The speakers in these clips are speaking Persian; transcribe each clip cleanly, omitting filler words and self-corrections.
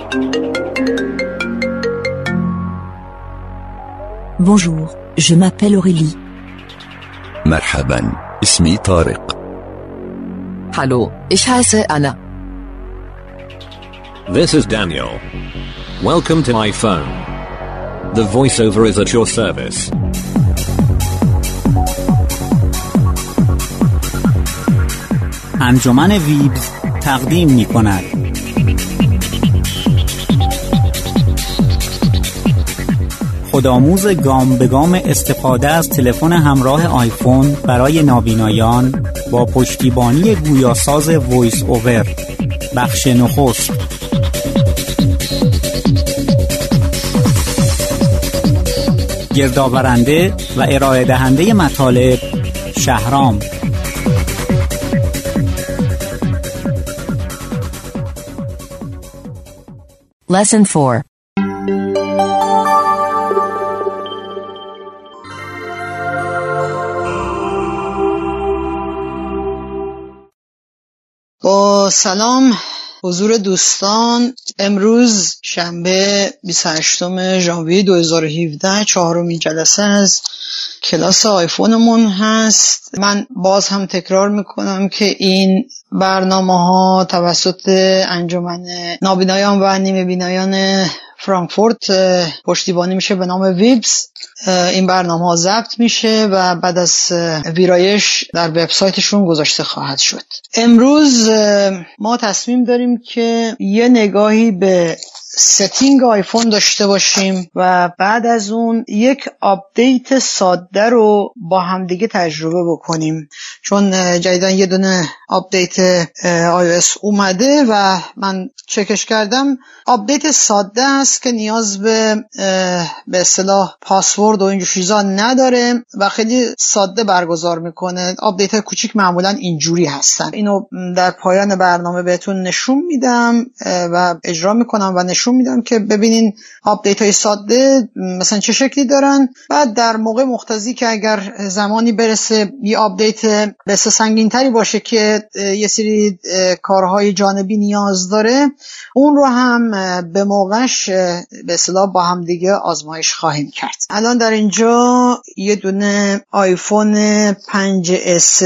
Bonjour, je m'appelle Aurélie. مرحبا، اسمي طارق. Hallo, ich heiße Anna. This is Daniel. Welcome to my phone. The voiceover is at your service. انجمن ویبز تقدیم می کند. خودآموز گام به گام استفاده از تلفن همراه آیفون برای نابینایان با پشتیبانی گویاساز وایس اوور. بخش نخست. گردآورنده و ارائه دهنده مطالب شهرام. Lesson 4. با سلام حضور دوستان، امروز شنبه 28 ژانویه 2017 چهارمین جلسه از کلاس آیفونمون هست. من باز هم تکرار میکنم که این برنامه ها توسط انجمن نابینایان و نیمه بینایان فرانکفورت پشتیبانی میشه به نام ویبز. این برنامه ها ضبط میشه و بعد از ویرایش در وبسایتشون گذاشته خواهد شد. امروز ما تصمیم داریم که یه نگاهی به ستینگ آیفون داشته باشیم و بعد از اون یک آپدیت ساده رو با همدیگه تجربه بکنیم، چون جدیدن یه دونه آپدیت iOS اومده و من چکش کردم. آپدیت ساده است که نیاز به اصطلاح پاسورد و اینجور چیزا نداره و خیلی ساده برگزار میکنه. آپدیت کوچیک معمولا اینجوری هستن. اینو در پایان برنامه بهتون نشون میدم و اجرا میکنم و نشون میدم که ببینین آپدیت های ساده مثلا چه شکلی دارن. بعد در موقع مقتضی که اگر زمانی برسه یه آپدیت بسیار سنگین تری باشه که یه سری کارهای جانبی نیاز داره، اون رو هم به موقعش به اصطلاح با هم دیگه آزمایش خواهیم کرد. الان در اینجا یه دونه آیفون 5S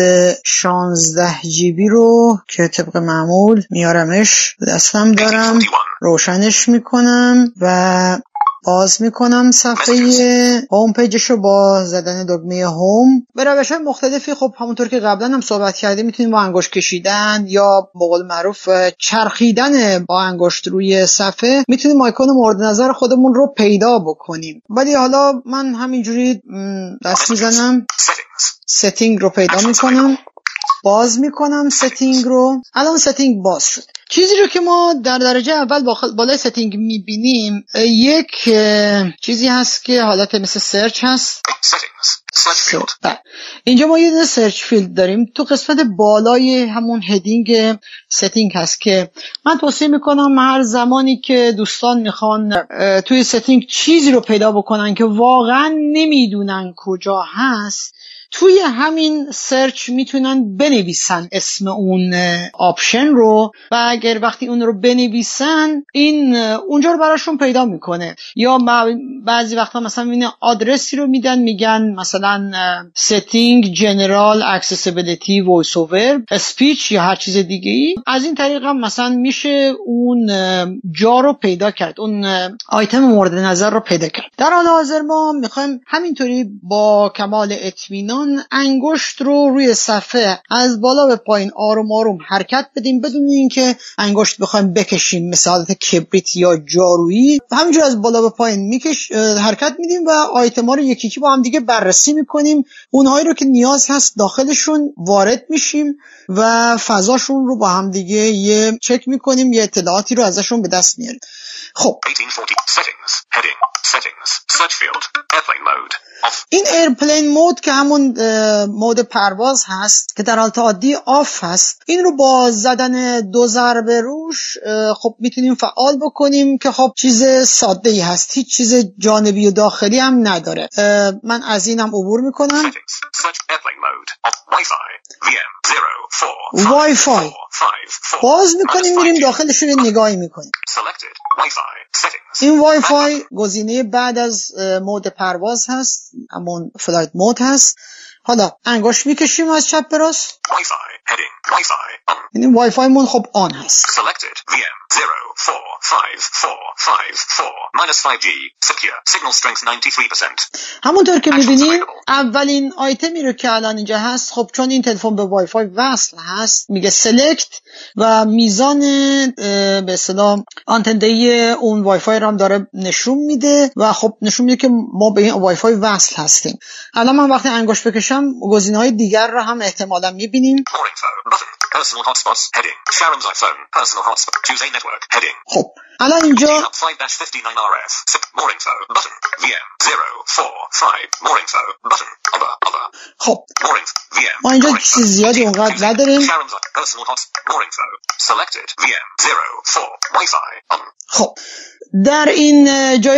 16 GB رو که طبق معمول میارمش دستم دارم، روشنش میکنم و باز میکنم صفحه هوم پیجش رو با زدن دکمه هوم. به روش‌های مختلفی خب همونطور که قبلا هم صحبت کردیم میتونیم با انگشت کشیدن یا به قول معروف چرخیدن با انگشت روی صفحه میتونیم آیکون مورد نظر خودمون رو پیدا بکنیم. ولی حالا من همینجوری دست میزنم، ستینگ رو پیدا میکنم، باز میکنم ستینگ رو. الان ستینگ باز شد. چیزی رو که ما در درجه اول بالای ستینگ میبینیم یک چیزی هست که حالت مثل سرچ هست. اینجا ما یه دونه سرچ فیلد داریم. تو قسمت بالای همون هدینگ ستینگ هست که من توصیه میکنم هر زمانی که دوستان میخوان توی ستینگ چیزی رو پیدا بکنن که واقعا نمیدونن کجا هست، توی همین سرچ میتونن بنویسن اسم اون آپشن رو و اگر وقتی اون رو بنویسن این اونجا رو براشون پیدا میکنه. یا بعضی وقتا مثلا این آدرسی رو میدن، میگن مثلا setting general accessibility voice over speech یا هر چیز دیگه ای. از این طریق هم مثلا میشه اون جا رو پیدا کرد، اون آیتم مورد نظر رو پیدا کرد. در حال حاضر ما میخوایم همینطوری با کمال اطمینان انگشت رو روی صفحه از بالا به پایین آروم آروم حرکت بدیم بدون اینکه انگشت بخوایم بکشیم مثل حالت کبریت یا جارویی. همینجور از بالا به پایین حرکت میدیم و آیتما رو یکی یکی با هم دیگه بررسی میکنیم. اونهایی رو که نیاز هست داخلشون وارد میشیم و فضاشون رو با هم دیگه یه چک میکنیم، یه اطلاعاتی رو ازشون به دست میاریم. خب 1840 settings heading settings search field airplane mode off. این ایرپلین مود که همون مود پرواز هست که در حالت عادی آف هست، این رو با زدن 2 ضربه روش خب میتونیم فعال بکنیم که خب چیز ساده ای هست، هیچ چیز جانبی و داخلی هم نداره. من از اینم عبور میکنم. وای فای باز میکنیم، میریم داخلش رو نگاهی میکنیم. Wi-Fi. Settings. این وای فای گزینه بعد از مود پرواز هست، همون فلایت مود هست. حالا انگشت میکشیم از چپ به راست. Wi-Fi. Heading. Wi-Fi. On. یعنی وای فای مون خب آن هست. Selected. VM. 0455454 -5G. Secure. Signal strength 93%. همونطور که میبینید اولین آیتمی رو که الان اینجا هست، خب چون این تلفن به وای فای وصل هست میگه سلکت و میزان به اصطلاح آنتندهی اون وای فای رو هم داره نشون میده و خب نشون میده که ما به این وای فای وصل هستیم. الان من وقتی انگشت بکشم گزینه‌های دیگر رو هم احتمالاً میبینیم. More info. Button. Personal hotspots. Heading. Sharon's iPhone. Personal hotspot. Choose a network. Heading. خب الان اینجا 5-59RF. More info. Button. VM. 045. More info. Button. Other. خب More info. VM. ما اینجا چیز زیادی اونقدر نداریم. Sharon's personal hotspot. More info. Selected. VM. 04. Wi-Fi. On. خب در این جای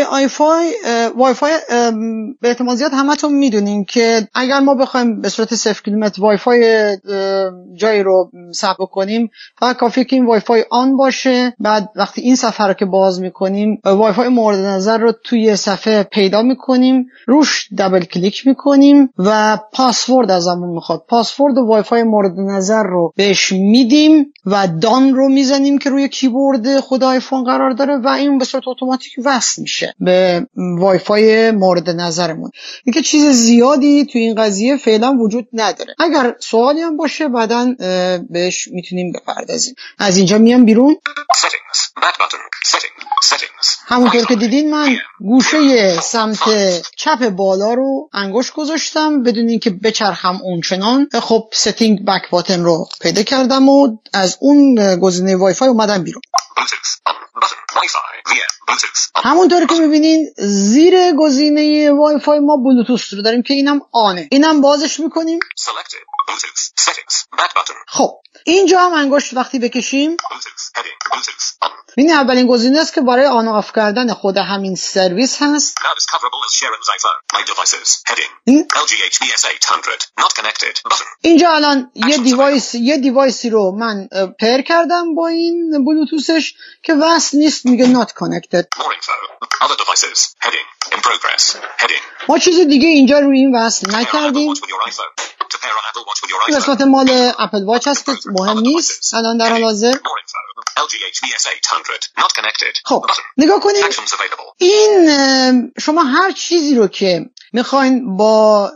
وای فای به احتمال زیاد همتون میدونین که اگر ما بخوایم به صورت 0 کیلومتر وای فای جایی رو ثبت کنیم فقط کافیه که این وای فای آن باشه. بعد وقتی این صفحه رو که باز میکنیم وای فای مورد نظر رو توی صفحه پیدا میکنیم، روش دبل کلیک میکنیم و پاسورد ازمون میخواد. پاسورد وای فای مورد نظر رو بهش میدیم و دان رو میزنیم که روی کیبورد خود آیفون قرار داره و این به صورت اتوماتیک وصل میشه به وای فای مورد نظرمون. اینکه چیز زیادی تو این قضیه فعلا وجود نداره. اگر سوالی هم باشه بعداً بهش میتونیم بپردازیم. از اینجا میام بیرون. Settings. Back button. Settings. همونطور که دیدین من گوشه سمت چپ بالا رو انگشت گذاشتم بدون اینکه بچرخم اونچنان. خب ستینگ بک باتن رو پیدا کردم و از اون گزینه وای فای اومدم بیرون. Bluetooth. On. Button. Wi-Fi. VM. Bluetooth. On. همونطور که میبینین زیر گزینه وای فای ما بلوتوث رو داریم که اینم آنه. اینم بازش میکنیم. Selected. Bluetooth. Settings. Back button. خب اینجا هم انگشت وقتی بکشیم Bluetooth. Heading. Bluetooth. On. این اولین گزینه است که برای آن آف کردن خود همین سرویس هست. Now discoverable as Sharon's iPhone. My devices. Heading. این LG HDS 800. Not connected. Button. اینجا الان یه دیوایسی رو من پیر کردم با این بلوتوثش که وصل نیست، میگه not connected. More info. Other devices. Heading. In progress. Heading. ما چیز دیگه اینجا روی این وصل نکردیم. To pair on Apple Watch with your iPhone. To pair on Apple Watch with your این iPhone. قسمت مال اپل واچ هست که مهم نیست الان در حال حاضر. More info. LG HDS 800. Not connected. خب Button. نگاه کنید Actions available. این شما هر چیزی رو که میخواین با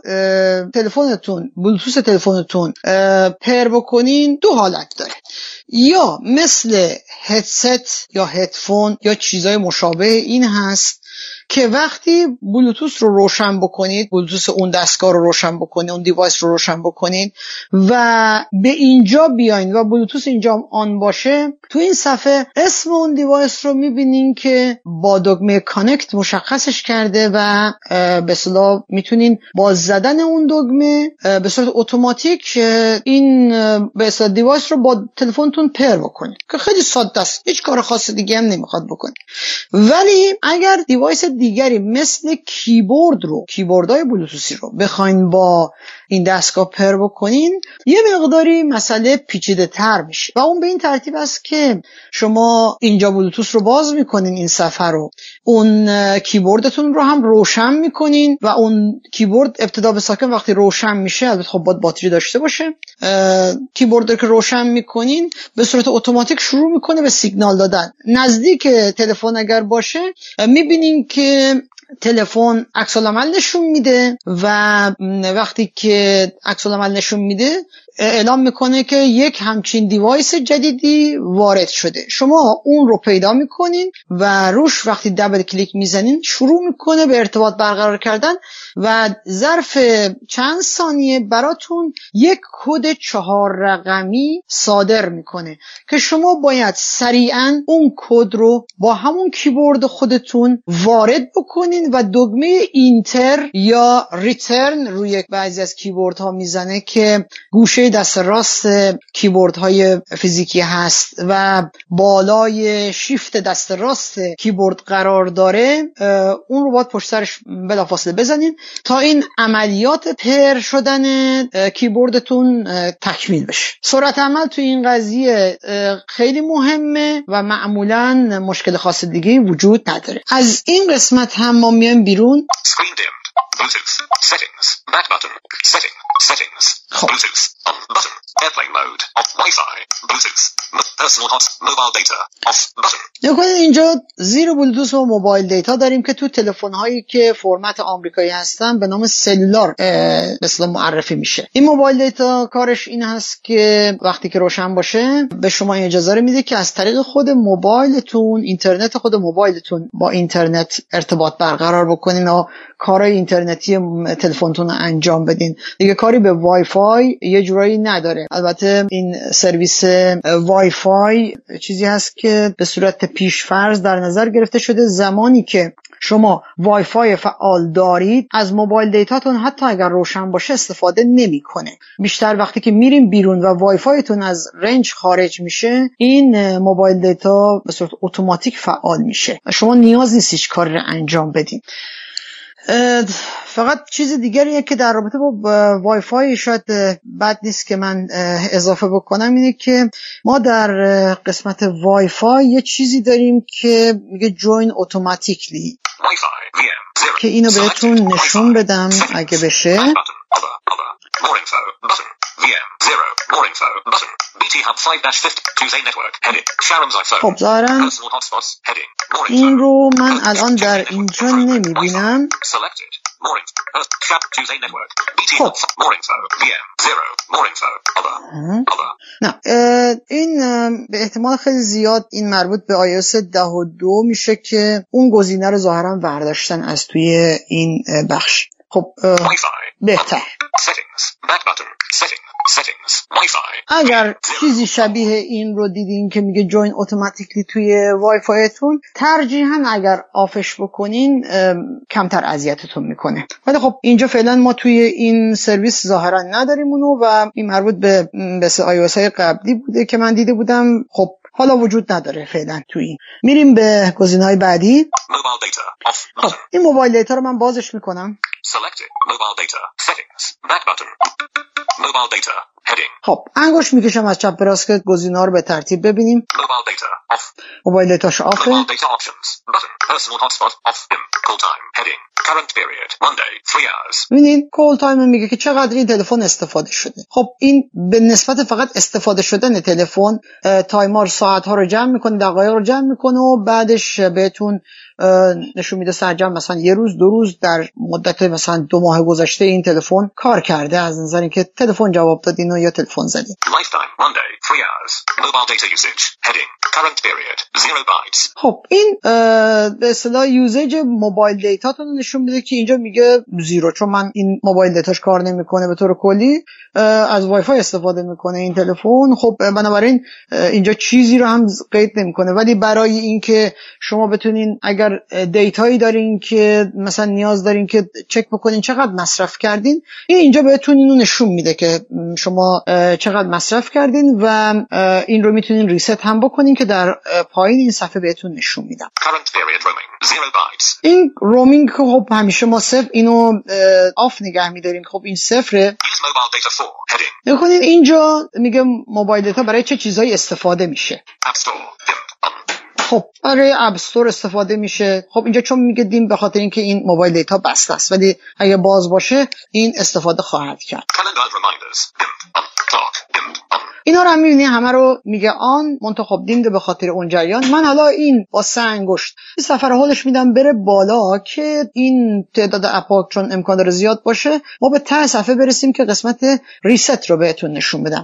تلفنتون بلوتوث تلفنتون پیر بکنین دو حالت داره. یا مثل هدست یا هدفون یا چیزای مشابه این هست که وقتی بلوتوث رو روشن بکنید، بلوتوث اون دستگاه رو روشن بکنید، اون دیوایس رو روشن بکنید و به اینجا بیاین و بلوتوث اینجا آن باشه، تو این صفحه اسم اون دیوایس رو میبینین که با دکمه کانکت مشخصش کرده و به اصطلاح میتونین با زدن اون دکمه به صورت اتوماتیک این به اصطلاح دیوایس رو با تلفنتون پیر بکنید که خیلی ساده است، هیچ کار خاص دیگه هم نمیخواد بکنید. ولی اگر دیوایس دیگری مثل کیبوردهای بلوتوثی رو بخواین با این دستگاه پر بکنین یه مقداری مسئله پیچیده تر میشه و اون به این ترتیب است که شما اینجا بلوتوث رو باز میکنین، این صفحه رو، اون کیبوردتون رو هم روشن میکنین و اون کیبورد ابتدا به ساکن وقتی روشن میشه، البته خب باید باتری داشته باشه، کیبورد رو که روشن میکنین به صورت اتوماتیک شروع میکنه به سیگنال دادن. نزدیک تلفن اگر باشه میبینین که تلفن عکس العمل نشون میده و وقتی که عکس العمل نشون میده اعلام میکنه که یک همچین دیوایس جدیدی وارد شده. شما اون رو پیدا میکنین و روش وقتی دبل کلیک میزنین شروع میکنه به ارتباط برقرار کردن و ظرف چند ثانیه براتون یک کد 4 رقمی صادر میکنه که شما باید سریعا اون کد رو با همون کیبورد خودتون وارد بکنین و دکمه اینتر یا ریترن روی بعضی از کیبوردها میزنه که گوشه روی دست راست کیبوردهای فیزیکی هست و بالای شیفت دست راست کیبورد قرار داره، اون رو باید پشت سرش بلافاصله بزنین تا این عملیات پر شدن کیبوردتون تکمیل بشه. سرعت عمل توی این قضیه خیلی مهمه و معمولا مشکل خاص دیگه وجود نداره. از این قسمت هم ما میایم بیرون. Screen dimmed. Bluetooth. Settings. Back button. Setting. Settings. Bluetooth. On. Button. Airplane mode. Off. Wi-Fi. Bluetooth. Personal hot. Mobile data. Off. Button. نکنید اینجا زیر بلوتوث و موبایل دیتا داریم که تو تلفن هایی که فرمت آمریکایی هستن به نام سلولار به اصطلاح معرفی میشه. این موبایل دیتا کارش این هست که وقتی که روشن باشه به شما اجازه رو میده که از طریق خود موبایلتون، اینترنت خود موبایلتون با اینترنت ارتباط برقرار بکنین و کارهای اینترنتی تلفنتون رو انجام بدین. دیگه کاری به وای فای یه جورایی نداره. البته این سرویس وای فای چیزی هست که به صورت پیشفرض در نظر گرفته شده زمانی که شما وای فای فعال دارید از موبایل دیتاتون حتی اگر روشن باشه استفاده نمیکنه. بیشتر وقتی که میریم بیرون و وای فایتون از رنج خارج میشه این موبایل دیتا به صورت اتوماتیک فعال میشه. شما نیاز نیست هیچ کاری رو انجام بدین. فقط چیز دیگریه که در رابطه با وای فای شاید بد نیست که من اضافه بکنم اینه که ما در قسمت وای فای یه چیزی داریم که میگه جوین اتوماتیکلی که اینو بهتون نشون بدم اگه بشه. خب ظاهرا این رو من الان در اینجا نمیبینم. خب نه این به احتمال خیلی زیاد این مربوط به iOS 10.2 میشه که اون گزینه رو ظاهرا برداشتن از توی این بخش. خب بهتر اگر چیزی شبیه این رو دیدین که میگه جوین اتوماتیکلی توی وای فایتون، ترجیحاً اگر آفش بکنین کمتر اذیتتون میکنه. ولی خب اینجا فعلا ما توی این سرویس ظاهرا نداریم اونو و این مربوط به iOS های قبلی بوده که من دیده بودم. خب حالا وجود نداره فعلا توی این. میریم به گزینه‌های بعدی. خب این موبایل دیتا رو من بازش میکنم. خب انگشت میکشم از چپ به راست که گزینه‌ها رو به ترتیب ببینیم. موبایل دیتاش آفه. ببینید کول تایم میگه که چقدر این تلفن استفاده شده. خب این به نسبت فقط استفاده شدن تلفن تایمر ساعت‌ها رو جمع میکنه، دقایق رو جمع میکنه و بعدش بهتون نشون میده سرجم مثلا یه روز دو روز در مدت مثلا 2 ماه گذشته این تلفن کار کرده از نظر اینکه تلفن جواب دادین یا تلفن زدین. خب این به اصطلاح یوزیج موبایل دیتاتون نشون میده که اینجا میگه 0 چون من این موبایل دیتاش کار نمیکنه به طور کلی از وای فای استفاده میکنه این تلفن. خب بنابراین اینجا چیزی رو هم قید نمیکنه. ولی برای اینکه شما بتونین اگر دیتایی دارین که مثلا نیاز دارین که چک بکنین چقدر مصرف کردین، اینجا بهتون اینو نشون میده که شما چقدر مصرف کردین و این رو میتونین ریست هم بکنین که در پایین این صفحه بهتون نشون میدم. این رومینگ که خب همیشه ما صفر اینو آف نگه میداریم. خب این صفره. نکنین اینجا میگه موبایل دیتا برای چه چیزایی استفاده میشه. خب برای اپ استور استفاده میشه. خب اینجا چون میگه دیم به خاطر اینکه این موبایل دیتا بسته است، ولی اگه باز باشه این استفاده خواهد کرد. اینا رو هم میبینی همه رو میگه آن منتخب دیمده به خاطر اون جریان. من حالا این با 3 انگشت این صفحه رو هولش میدم بره بالا که این تعداد اپا چون امکان داره زیاد باشه ما به ته صفحه برسیم که قسمت ریست رو بهتون نشون بدم.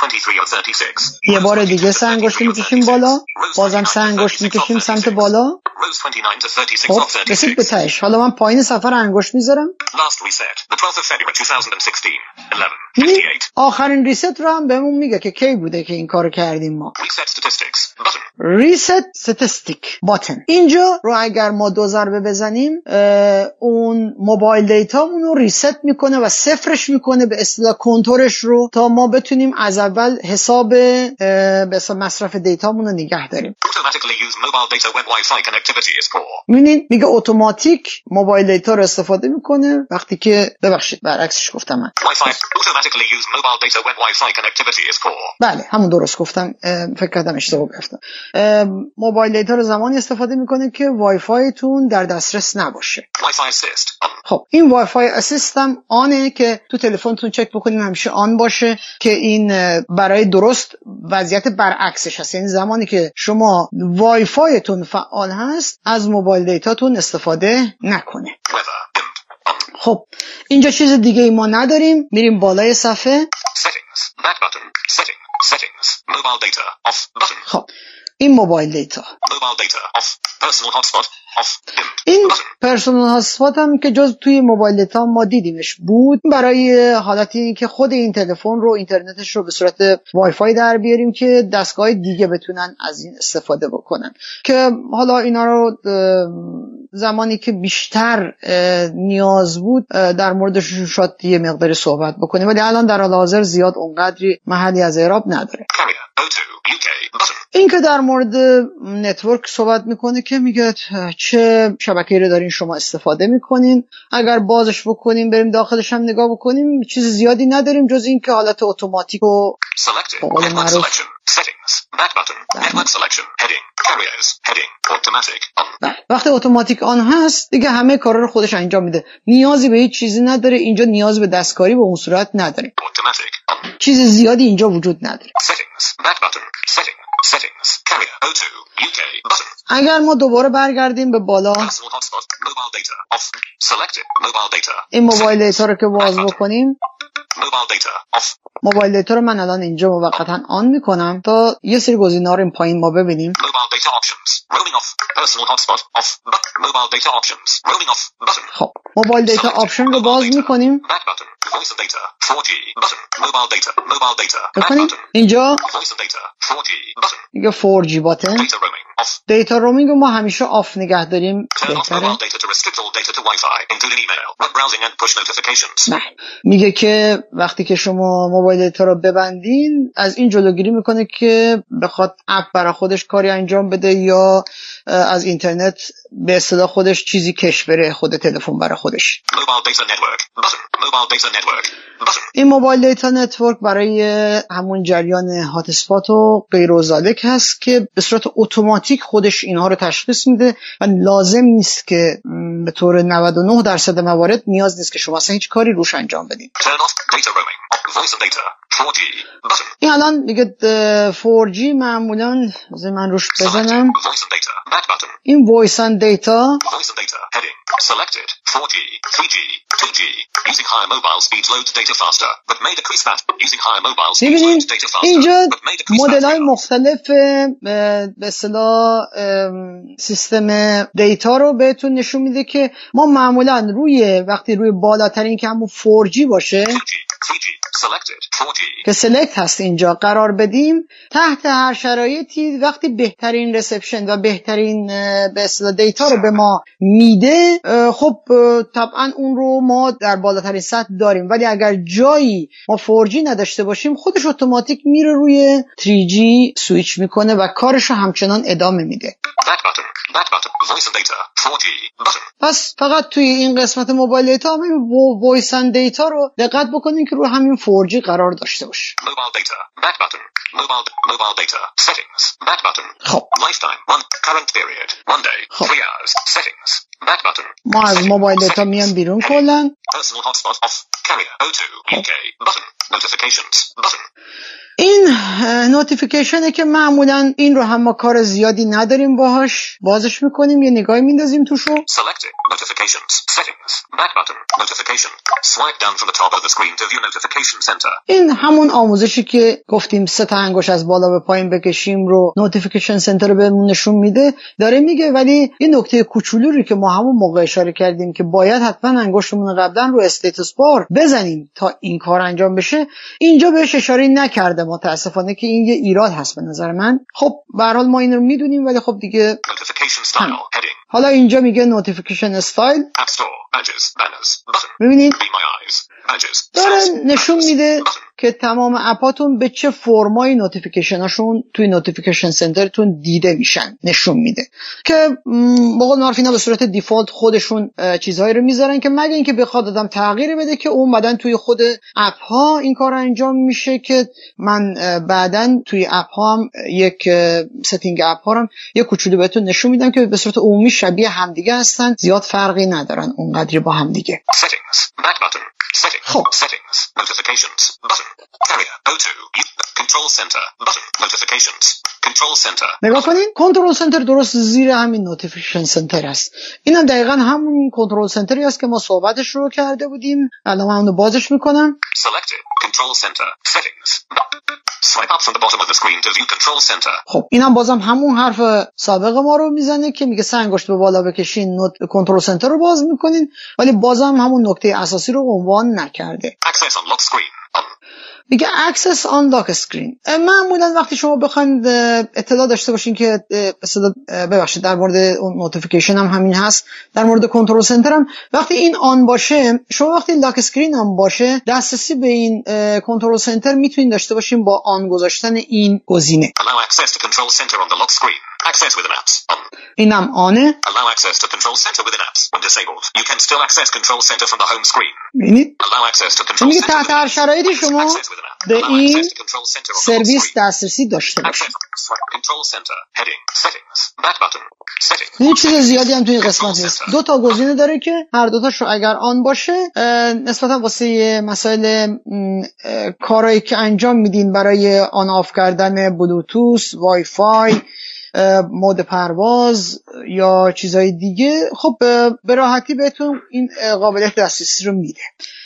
یه بار دیگه 3 انگشت میکشیم بالا، بازم 3 انگشت میکشیم سمت بالا. rows 29 to 36 خب of رسید به 36. تهش. حالا من پایین سفر انگشت میذارم. Last reset, the 12th of February 2016, می‌بینی؟ 11:58. آخرین ریست رو هم بهمون میگه که کی بوده که این کارو کردیم ما. Reset statistics, button. ریست ستستیک باتن. اینجا رو اگر ما 2 ضربه بزنیم اون موبایل دیتامون رو ریست میکنه و صفرش میکنه، به اصطلاح کنتورش رو، تا ما بتونیم از اول حساب به اصطلاح مصرف دیتامون رو نگه داریم. Automatically use mobile data when Wi-Fi connectivity is poor. می‌بینید میگه اتوماتیک موبایل دیتا رو استفاده میکنه وقتی که، ببخشید برعکسش گفتم من. Wi-Fi automatically use mobile data when Wi-Fi connectivity is poor. بله همون درست گفتم، فکر کردم اشتباه گفتم. موبایل دیتا رو زمانی استفاده میکنه که وای فای تون در دسترس نباشه. Wi-Fi assist, on. خب این وای فای اسیست هم آنه که تو تلفنتون چک بکنیم همیشه آن باشه، که این برای درست وضعیت برعکسش هست، یعنی زمانی که شما وای فایتون فعال هست از موبایل دیتاتون استفاده نکنه. Weather, dimmed, on. خب اینجا چیز دیگه ای ما نداریم، میریم بالای صفحه. Settings, back button, settings, mobile data, off, button. خب این موبایل دیتا، Mobile data, off, personal hotspot, off, dimmed, این button. پرسونال هاتسپات هم که جز توی موبایل دیتا ما دیدیمش بود، برای حالتی که خود این تلفن رو اینترنتش رو به صورت وای فای در بیاریم که دستگاه دیگه بتونن از این استفاده بکنن، که حالا اینا رو زمانی که بیشتر نیاز بود در موردش شاید یه مقداری صحبت بکنیم، ولی الان در حال حاضر زیاد اونقدری محلی از اعراب نداره. Carrier, O2, UK, button. این که در مورد نتورک صحبت میکنه که میگه چه شبکه‌ای رو دارین شما استفاده میکنین، اگر بازش بکنیم بریم داخلش هم نگاه بکنیم چیز زیادی نداریم جز این که حالت اتوماتیک و Selected, بقول network معروف. selection, settings, back button, network selection, heading, carriers, heading, automatic, on. وقتی اتوماتیک آن هست دیگه همه کارا رو خودش انجام میده، نیازی به هیچ چیزی نداره، اینجا نیاز به دستکاری به اون صورت نداره، Automatic, on. چیز زیادی اینجا وجود نداره. Settings, back button, settings, carrier, O2, UK, button. اگر ما دوباره برگردیم به بالا، Personal hotspot, mobile data, off, selected, mobile data. این موبایل دیتا رو که Back باز button, بکنیم، mobile data, off, موبایل دیتا رو من الان اینجا موقتا آن میکنم تا یه سری گزینه‌ها رو این پایین ما ببینیم. mobile data options, roaming off, personal hotspot, off, mobile data options, roaming off, button. خب موبایل دیتا آپشن رو باز میکنیم، Back button, voice and data, 4G, button, mobile data, back بکنیم button, اینجا voice and data, 4G, button, میگه 4G باتن. data roaming, off. دیتا رومینگ رو ما همیشه آف نگه داریم Turn off بهتره. mobile data to restrict all data to Wi-Fi, including email, web browsing and push notifications. نه میگه که وقتی که شما موبایل دیتا رو ببندین از این جلوگیری میکنه که بخواد اپ برای خودش کاری انجام بده یا از اینترنت به اصطلاح خودش چیزی کش بره خود تلفن برای خودش. Mobile data network, button, mobile data network, button. این موبایل دیتا نتورک برای همون جریان هات اسپات و غیر و ذالک هست که به صورت اتوماتیک خودش اینها رو تشخیص میده و لازم نیست که به طور 99% موارد نیاز نیست که شما اصلا هیچ کاری روش انجام بدین. Turn off data roaming, off, voice and data, 4G, button. این الان میگه 4G معمولا بذار من روش Selected, بزنم. voice and data, back button, این وایس اند دیتا voice and data, heading, selected, 4G, 3G, 2G, using higher mobile speeds loads data faster, but may decrease that, using higher mobile speeds می‌بینید loads data faster, اینجا but may decrease مدل های that. مختلف به اصطلاح سیستم دیتا رو بهتون نشون میده که ما معمولا وقتی روی بالاترین که همون 4G باشه 2G, 3G, selected, 4G, که سلکت هست اینجا قرار بدیم، تحت هر شرایطی وقتی بهترین رسپشن و بهترین به اصطلاح دیتا رو به ما میده خب طبعا اون رو ما در بالاترین سطح داریم، ولی اگر جایی ما 4G نداشته باشیم خودش اتوماتیک میره روی 3G سویچ میکنه و کارش رو همچنان ادامه میده. back button, voice and data, 4G, button. پس فقط توی این قسمت موبایل دیتا همین وایس اند دیتا رو دقت بکنین که روی همین 4G قرار داشته باشه. Mobile data, back button, mobile data, settings, back button. خب Lifetime, 1, current period, 1 day, 3 hours, settings, back button. ما از موبایل دیتا میام بیرون کلا. Personal hotspot off, carrier, O2, UK, button, notifications, button. این نوتیفیکیشنه که معمولا این رو هم ما کار زیادی نداریم باهاش، بازش میکنیم یه نگاهی میندازیم توشو. Selected. Notifications. Settings. Back button. Notification. Swipe down from the top of the screen to view notification center. این همون آموزشی که گفتیم 3 تا انگشت از بالا به پایین بکشیم رو نوتیفیکیشن سنتر رو بهمون نشون میده داره میگه. ولی یه نکته کوچولویی که ما همون موقع اشاره کردیم که باید حتما انگشتمون قبلا رو استیتوس بار بزنیم تا این کار انجام بشه، اینجا بهش اشاره نکرده متاسفانه که این یه ایراد هست به نظر من. خب به هر حال ما این رو میدونیم ولی خب دیگه Notification style. Heading. حالا اینجا میگه نوتیفیکیشن استایل. App Store. Badges. Banners. Button. ببینید Be My Eyes. Badges. داره Sales. نشون Badges. میده Button. که تمام اپاتون به چه فرمای نوتیفیکیشناشون توی نوتیفیکیشن سنترتون دیده میشن نشون میده که بقول معروف اینا به صورت دیفالت خودشون چیزهایی رو میذارن که مگه اینکه بخواد آدم تغییر بده که اون بعدن توی خود اپ ها این کار انجام میشه که من بعدن توی اپ ها هم یک ستینگ اپ ها هم یک کوچولو بهتون نشون میدم که به صورت عمومی شبیه همدیگه هستن، زیاد فرقی ندارن اونقدری با همدیگه. Settings. Back button. Settings. خب. Settings. Notifications. Button. Carrier. O2. Control center. Button. Notifications. Control center. نگاه کنین کنترل سنتر درست زیر همین نوتیفیکیشن سنتر است. اینم دقیقاً همون کنترل سنتری است که ما صحبتش رو کرده بودیم. الان من اونو بازش میکنم. Selected. Control center. Settings. Swipe up from the bottom of the screen to view control center. خب اینم بازم همون حرف سابق ما رو میزنه که میگه 3 انگشت به بالا بکشین کنترل سنتر رو باز میکنین، ولی بازم همون نکته اساسی رو عنوان نکرده. Access on lock screen. On. میگه access on lock screen. معمولا وقتی شما بخواید اطلاع داشته باشین که ببخشید در مورد نوتیفیکیشن هم همین هست، در مورد کنترل سنتر هم وقتی این آن باشه، شما وقتی لاک اسکرین هم باشه دسترسی به این کنترل سنتر میتونید داشته باشین با آن گذاشتن این گزینه. Allow access to control center on the lock screen. Access within apps. On. اینم آنه. Allow access to control center within apps. When disabled, you can still access control center from the home screen. ببینید Allow access to control میگه center تحت هر شرایطی شما به این سرویس دسترسی داشته باشید. Control center. Heading. Settings. Back button. Settings. این چیز زیادی هم توی این قسمت نیست. 2 تا گزینه داره که هر دو تاشو اگر آن باشه نسبتا واسه مسائل کارهایی که انجام میدین برای آن آف کردن بلوتوث، وای فای، مود پرواز یا چیزهای دیگه، خب به راحتی بهتون این قابلیت دسترسی رو میده.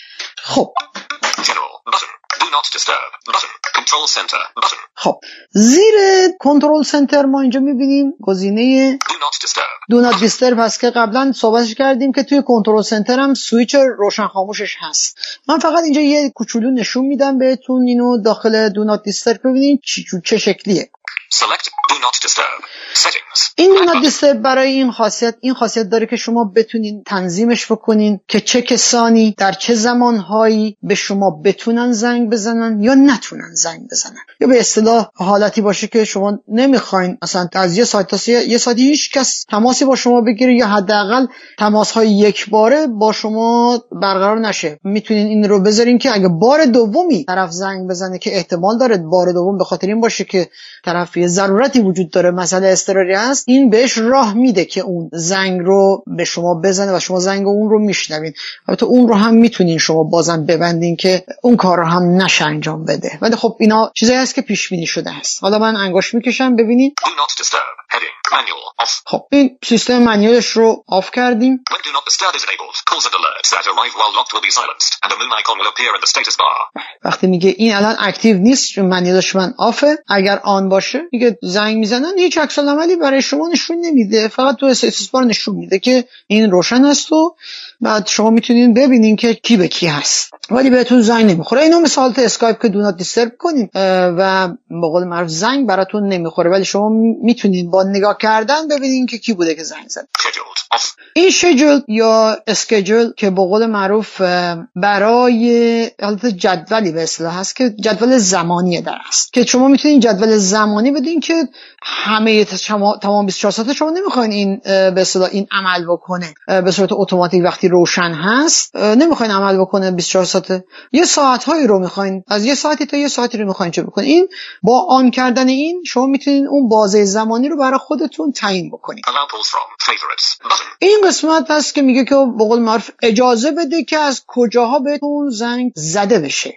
خب General. Button. Do not disturb. Button. Control center. Button. خب زیر کنترل سنتر ما اینجا میبینیم گزینه Do not disturb. دو نات دیسترب هست که قبلا صحبتش کردیم که توی کنترل سنتر هم سویچ روشن خاموشش هست. من فقط اینجا یه کوچولو نشون میدم بهتون اینو داخل دو نات دیسترب ببینید چه شکلیه. Select Do not disturb. Settings. این دو نات دیسترب برای این خاصیت داره که شما بتونین تنظیمش بکنین که چه کسانی در چه زمانهایی به شما بتونن زنگ بزنن یا نتونن زنگ بزنن، یا به اصطلاح حالتی باشه که شما نمیخواین اصلا از یه سایت تا یه سایتی هیچ کس تماسی با شما بگیره یا حداقل تماس‌های یک باره با شما برقرار نشه. میتونین این رو بذارین که اگه بار دومی طرف زنگ بزنه که احتمال داره بار دوم به خاطر این باشه که طرف یه ضرورتی وجود داره، مسئله اضطراری هست، این بهش راه میده که اون زنگ رو به شما بزنه و شما زنگ اون رو میشنوین. البته اون رو هم میتونین شما بازم ببندین که اون کار رو هم نشه انجام بده، ولی خب اینا چیزایی هست که پیش بینی شده است. حالا من انگشت میکشم ببینید. Do not disturb. Heading. Manual. Off. خب این سیستم منیولش رو آف کردیم. When do not disturb is enabled, calls and alerts that arrive while locked will be silenced, and a moon icon will appear in the status bar. وقتی میگه این الان اکتیو نیست چون منیولش من آفه، اگر آن باشه میگه زنگ میزنن، هیچ عکس العملی برای شما نشون نمیده، فقط تو استیتوس بار نشون میده که این روشن است و بعد شما میتونین ببینین که کی به کی هست، ولی بهتون زنگ نمیخوره. اینو مثال تو اسکایپ که دو نات دیسترب کنین و به قول معروف زنگ براتون نمیخوره، ولی شما میتونین با نگاه کردن ببینین که کی بوده که زنگ زد. این شیجول یا اسکیجول که به قول معروف برای حالت جدولی به اصطلاح هست که جدول زمانی در است که شما میتونین جدول زمانی بدین که همه تمام 24 ساعت شما نمیخواین این به اصطلاح این عمل بکنه به صورت اتوماتیک وقتی روشن هست نمیخواین عمل بکنه 24 ساعته، یه ساعت‌هایی رو میخواین، از یه ساعتی تا یه ساعتی رو میخواین چه بکنین. این با آن کردن این شما میتونین اون بازه زمانی رو برای خودتون تعیین بکنید. این قسمت هست که میگه که به قول معروف اجازه بده که از کجاها بهتون زنگ زده بشه.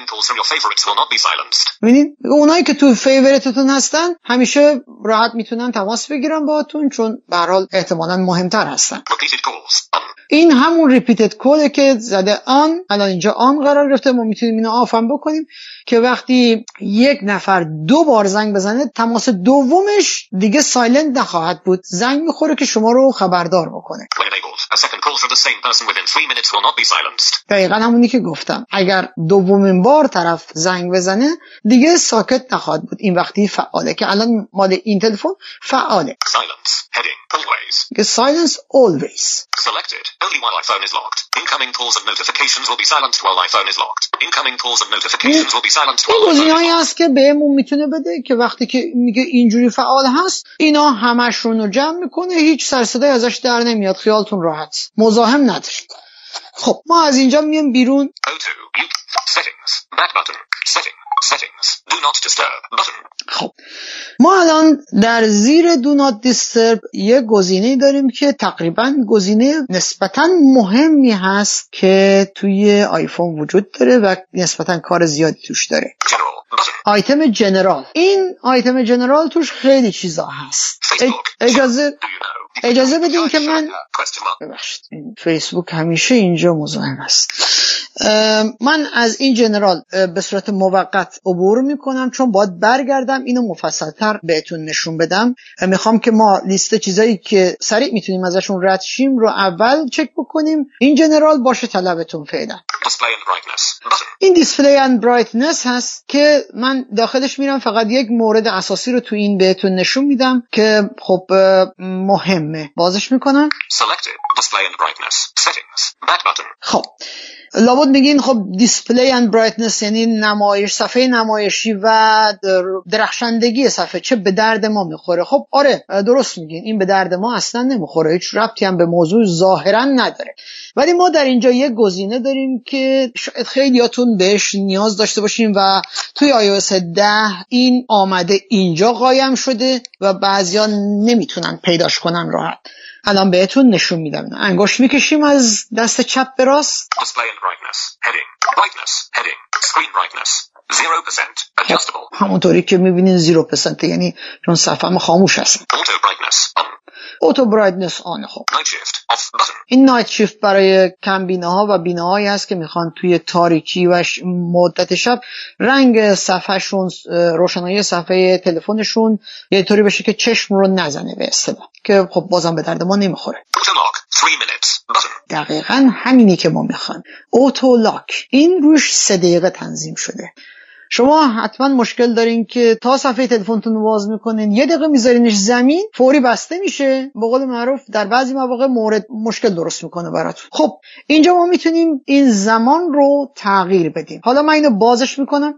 ببینید اونایی که تو فیوریتتون هستن همیشه راحت میتونن تماس بگیرن باهاتون، چون به هر حال احتمالاً مهمتر هستن. این همون ریپیتد کده که زده آن، الان اینجا آن قرار گرفته، ما میتونیم اینو آف هم بکنیم که وقتی یک نفر 2 بار زنگ بزنه تماس دومش دیگه سایلنت نخواهد بود، زنگ میخوره که شما رو خبردار بکنه. دقیقا همونی که گفتم، اگر دومین بار طرف زنگ بزنه دیگه ساکت نخواهد بود، این وقتی فعاله که الان مال این تلفن فعاله. Silence always. Selected. Only while iPhone is locked. Incoming calls and notifications will be silenced while iPhone is locked. Incoming calls and notifications will be silenced while iPhone is locked. این گزینه‌ای هست که بهمون میتونه بده که وقتی که میگه اینجوری فعال هست اینا همشون رو جمع میکنه، هیچ سر صدایی ازش در نمیاد، خیالتون راحت، مزاحم ندارید. خب ما از اینجا میایم بیرون. Settings. Back button. Settings. Do not disturb button. خب ما الان در زیر Do not disturb یه گزینه داریم که تقریبا گزینه نسبتا مهمی هست که توی آیفون وجود داره و نسبتا کار زیادی توش داره. آیتم جنرال. این آیتم جنرال توش خیلی چیزا هست. اجازه بدین که من فیسبوک همیشه اینجا مزاحم است. من از این جنرال به صورت موقت عبور میکنم چون باید برگردم اینو مفصلتر بهتون نشون بدم. میخوام که ما لیست چیزایی که سریع میتونیم ازشون رد شیم رو اول چک بکنیم. این جنرال باشه طلبتون فعلا. این دیسپلی اند برایتنس هست که من داخلش میرم فقط یک مورد اساسی رو تو این بهتون نشون میدم که خب مهمه. بازش میکنم. خب لابد میگین خب دیسپلی اند برایتنس یعنی نمایش، صفحه نمایشی و درخشندگی صفحه چه به درد ما میخوره؟ خب آره درست میگین، این به درد ما اصلا نمیخوره، هیچ ربطی هم به موضوع ظاهرا نداره. ولی ما در اینجا یک گزینه داریم که شاید خیلیاتون بهش نیاز داشته باشیم و توی iOS 10 این آمده اینجا قایم شده و بعضیا نمیتونن پیداش کنن راحت. الان بهتون نشون میدم. انگشت میکشیم از دست چپ به راست. همونطوری که میبینین 0% یعنی چون صفحه خاموش هست. اوتو برایتنس آن. خب این نایت شیفت برای کم بیناها و بیناهایی هست که میخوان توی تاریکی و مدت شب رنگ صفحهشون، روشنایی صفحه تلفنشون یه طوری بشه که چشم رو نزنه به اصطلاح، که خب بازم به درد ما نمیخوره. دقیقاً همینی که ما میخوایم. اوتو لاک این روش 3 دقیقه تنظیم شده. شما حتما مشکل دارین که تا صفحه تلفنتون رو باز میکنین 1 دقیقه میذارینش زمین فوری بسته میشه، به قول معروف در بعضی مواقع مشکل درست میکنه براتون. خب اینجا ما میتونیم این زمان رو تغییر بدیم. حالا من اینو بازش میکنم.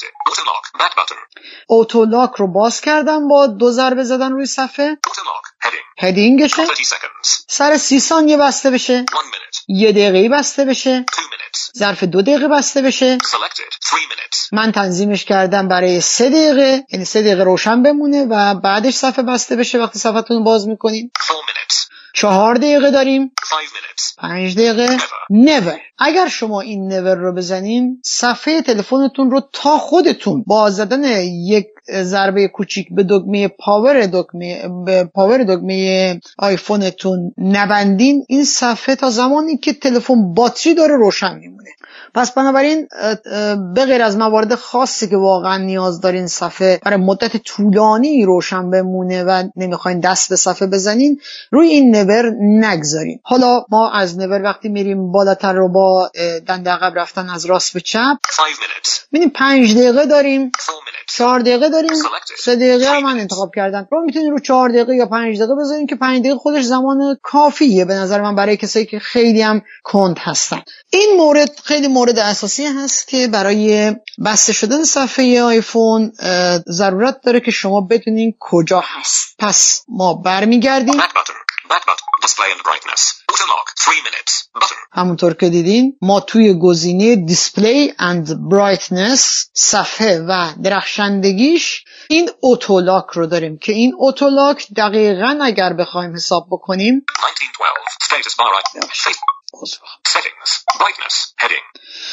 اوتو لاک رو باز کردم با 2 ضربه زدن روی صفحه. هدینگشه سر 30 ثانیه بسته بشه، 1 دقیقه بسته بشه، ظرف 2 دقیقه بسته بشه. من تنظیمش کردم برای 3 دقیقه، یعنی 3 دقیقه روشن بمونه و بعدش صفحه بسته بشه وقتی صفحتون باز میکنین. 4 دقیقه داریم، 5 دقیقه. never. اگر شما این never رو بزنین صفحه تلفنتون رو تا خودتون با زدن یک ضربه کوچیک به دکمه پاور دکمه آیفونتون نبندین، این صفحه تا زمانی که تلفن باتری داره روشن میمونه. پس بنابراین به غیر از موارد خاصی که واقعا نیاز دارین صفحه برای مدت طولانی روشن بمونه و نمیخواین دست به صفحه بزنین، روی این نور نگذارین. حالا ما از نور وقتی میریم بالاتر رو با دنده عقب رفتن از راست به چپ ببینیم 5 دقیقه داریم، 4 دقیقه داریم، 3 دقیقه رو من انتخاب کردم. رو میتونین رو 4 دقیقه یا 5 دقیقه بذارین که 5 دقیقه خودش زمان کافیه به نظر من برای کسایی که خیلی هم کند هستن. این مورد خیلی مورد اساسی هست که برای بسته شدن صفحه آیفون ضرورت داره که شما بدونین کجا هست. پس ما برمیگردیم. Display and brightness. Auto lock 3 minutes. Button. همونطور که دیدین ما توی گزینه Display and Brightness صفحه و درخشندگیش این اوتولاک رو داریم که این اوتولاک دقیقاً اگر بخوایم حساب بکنیم 1912 status bar settings brightness heading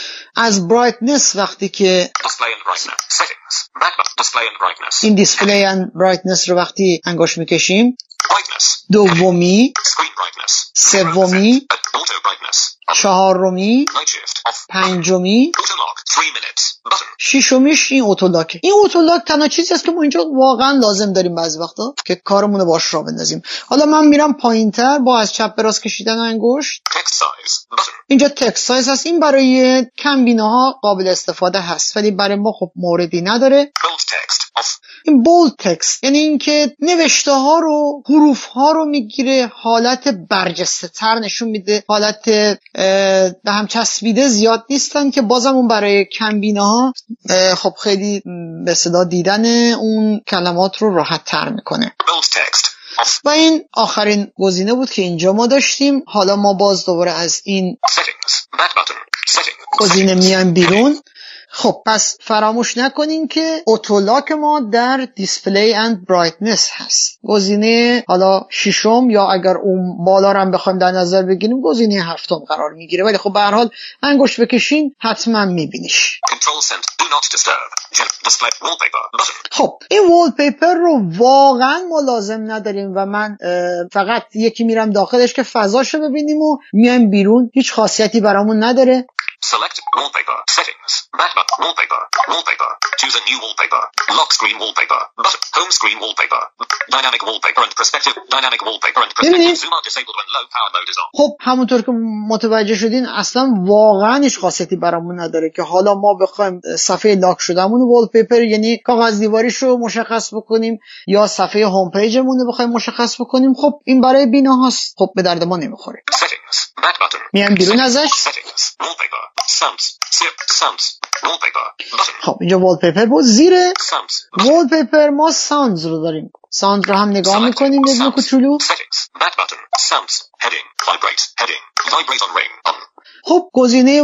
از brightness وقتی که display and brightness settings back button display and brightness این display and brightness رو وقتی انگشت میکشیم brightness دومی screen brightness سومی auto brightness چهارمی night shift off پنجمی auto lock 3 minutes button ششمیش این اوتولاکه. این اوتولاک تنها چیزی است که ما اینجا واقعا لازم داریم بعضی وقتا که کارمون رو باش راه بندازیم. حالا من میرم پایینتر با از چپ به راست کشیدن انگشت text size button اینجا تکست سایز هست. این برای کمبینه‌ها قابل استفاده هست ولی برای ما خب موردی نداره. bold text off این بولد تکست یعنی اینکه نوشته ها رو حروف ها رو میگیره حالت برجسته تر نشون میده، حالت به هم چسبیده زیاد نیستن که بازم اون برای کمبینه ها خب خیلی به صدا دیدن اون کلمات رو راحت تر میکنه. bold text off و این آخرین گزینه بود که اینجا ما داشتیم. حالا ما باز دوباره از این settings back button settings گزینه میایم بیرون. خب پس فراموش نکنین که اوتولاک ما در دیسپلی اند برایتنس هست. گزینه حالا ششم یا اگر اون بالا رو هم بخوایم در نظر بگیریم گزینه هفتم قرار میگیره ولی خب به هر حال انگشت بکشین حتما میبینیش. control center do not disturb display wallpaper button خب این والپیپر رو واقعا ما لازم نداریم و من فقط یکی میرم داخلش که فضاشو ببینیم و میایم بیرون. هیچ خاصیتی برامون نداره. select wallpaper settings back button wallpaper choose a new wallpaper lock screen wallpaper button home screen wallpaper dynamic wallpaper and perspective zoom are disabled when low power mode is on. خب همونطور که متوجه شدین اصلا واقعا هیچ خاصیتی برامون نداره که حالا ما بخوایم صفحه لاک شدهمون والپیپر یعنی کاغذ دیواریش رو مشخص بکنیم یا صفحه هوم پیجمون رو بخوایم مشخص بکنیم. خب این برای بیناهاست، خب به درد ما نمیخوره. settings back button میایم بیرون ازش. settings wallpaper sounds wallpaper button خب اینجا والپیپر بود. زیر sounds والپیپر ما ساوندز رو داریم. ساوند رو هم نگاه میکنیم بدون کوچولو. settings back button sounds heading vibrate on ring on خب گزینه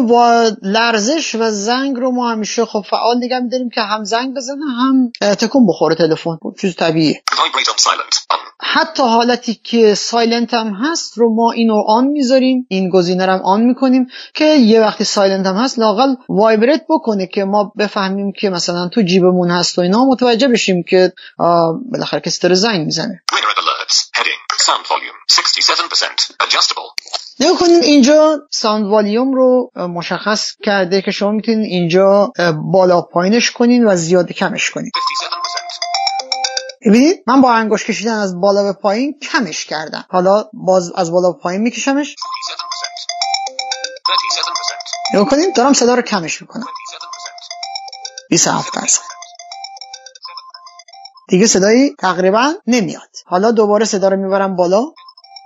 لرزش و زنگ رو ما همیشه خب فعال نگه می‌داریم که هم زنگ بزنه هم تکون بخوره تلفن. چیز طبیعیه. vibrate on silent on حتی حالتی که سایلنت هم هست رو ما اینو آن میذاریم. این گزینه رو هم آن میکنیم که یه وقتی سایلنت هم هست لااقل وایبریت بکنه که ما بفهمیم که مثلا تو جیبمون هست و اینا متوجه بشیم که بالاخره کسی داره زنگ میزنه. Reader alerts heading sound volume 67% adjustable نگاه کنین اینجا ساوند والیوم رو مشخص کرده که شما میتونین اینجا بالا پایینش کنین و زیاد کمش کنین. 57% ببینید من با انگشت کشیدن از بالا به پایین کمش کردم. حالا باز از بالا به پایین میکشمش. 37% نگاه کنین دارم صدا رو کمش میکنم. 27%. دیگه صدایی تقریبا نمیاد. حالا دوباره صدا رو میبرم بالا. 30% 40%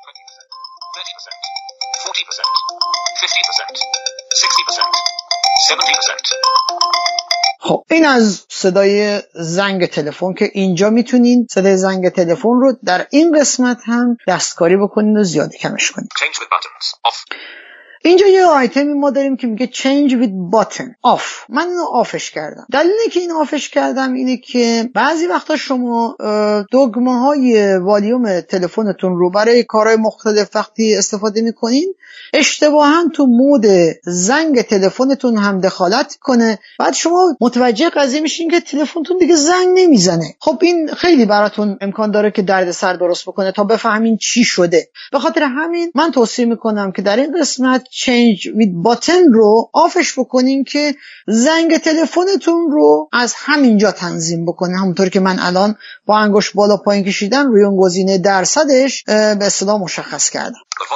50% 60% 70% خب این از صدای زنگ تلفن که اینجا میتونین صدای زنگ تلفن رو در این قسمت هم دستکاری بکنین و زیاده کمش کنین. change with buttons off اینجا یه آیتمی ما داریم که میگه change with button off. من اینو آفش کردم. دلیلی که اینو آفش کردم اینه که بعضی وقتا شما دگمه های والیوم تلفنتون رو برای کارهای مختلف وقتی استفاده میکنین اشتباها تو مود زنگ تلفنتون هم دخالت کنه. بعد شما متوجه قضیه میشین که تلفنتون دیگه زنگ نمیزنه. خب این خیلی براتون امکان داره که دردسر درست بکنه تا بفهمین چی شده. به خاطر همین من توصیه میکنم که در این قسمت change with button رو آفش بکنین که زنگ تلفنتون رو از همینجا تنظیم بکنین. همونطور که من الان با انگشت بالا پایین کشیدن روی اون گزینه درصدش به اصطلاح مشخص کردم. the volume of the ringer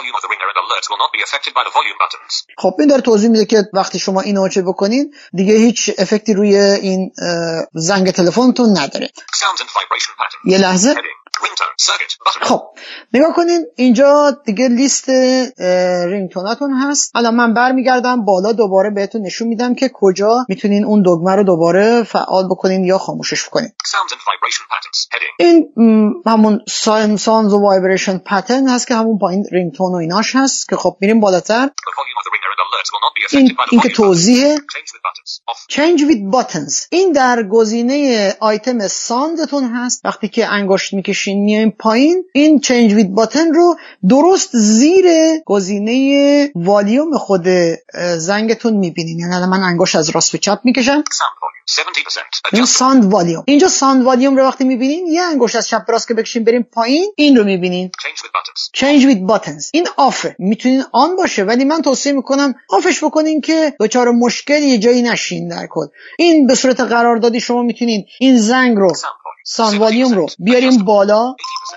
and alerts will not be affected by the volume buttons. خب این داره توضیح میده که وقتی شما اینو چه بکنین دیگه هیچ افکتی روی این زنگ تلفنتون نداره. Sounds and vibration patterns. یه لحظه. Ringtone, circuit, button. خب نگاه کنین اینجا دیگه لیست رینگتوناتون هست. الان من برمیگردم بالا دوباره بهتون نشون میدم که کجا میتونین اون دکمه رو دوباره فعال بکنین یا خاموشش بکنین. Sounds and vibration patterns. Heading. این همون sounds و vibration pattern هست که همون پایین رینگتون و ایناش هست که خب میریم بالاتر. The volume of the ringer and alerts will not be affected by the این که volume توضیح buttons. Change with buttons. Off. change with buttons این در گزینه آیتم ساندتون هست. وقتی که انگشت میکشین میایم پایین این change with button رو درست زیر گزینه والیوم خود زنگتون میبینین. یعنی الان من انگشت از راست به چپ میکشم Sound volume 70%. این Adjust. ساند والیوم. اینجا ساند والیوم رو وقتی میبینین یه انگشت از چپ به راست که بکشین بریم پایین این رو میبینین Change with buttons. change with buttons. این آفه میتونین آن باشه ولی من توصیه میکنم آفش بکنین که دچار مشکلی یه جایی نشین. در کل این به صورت قراردادی شما میتونین این زنگ رو ساند والیوم رو بیاریم بالا 80%.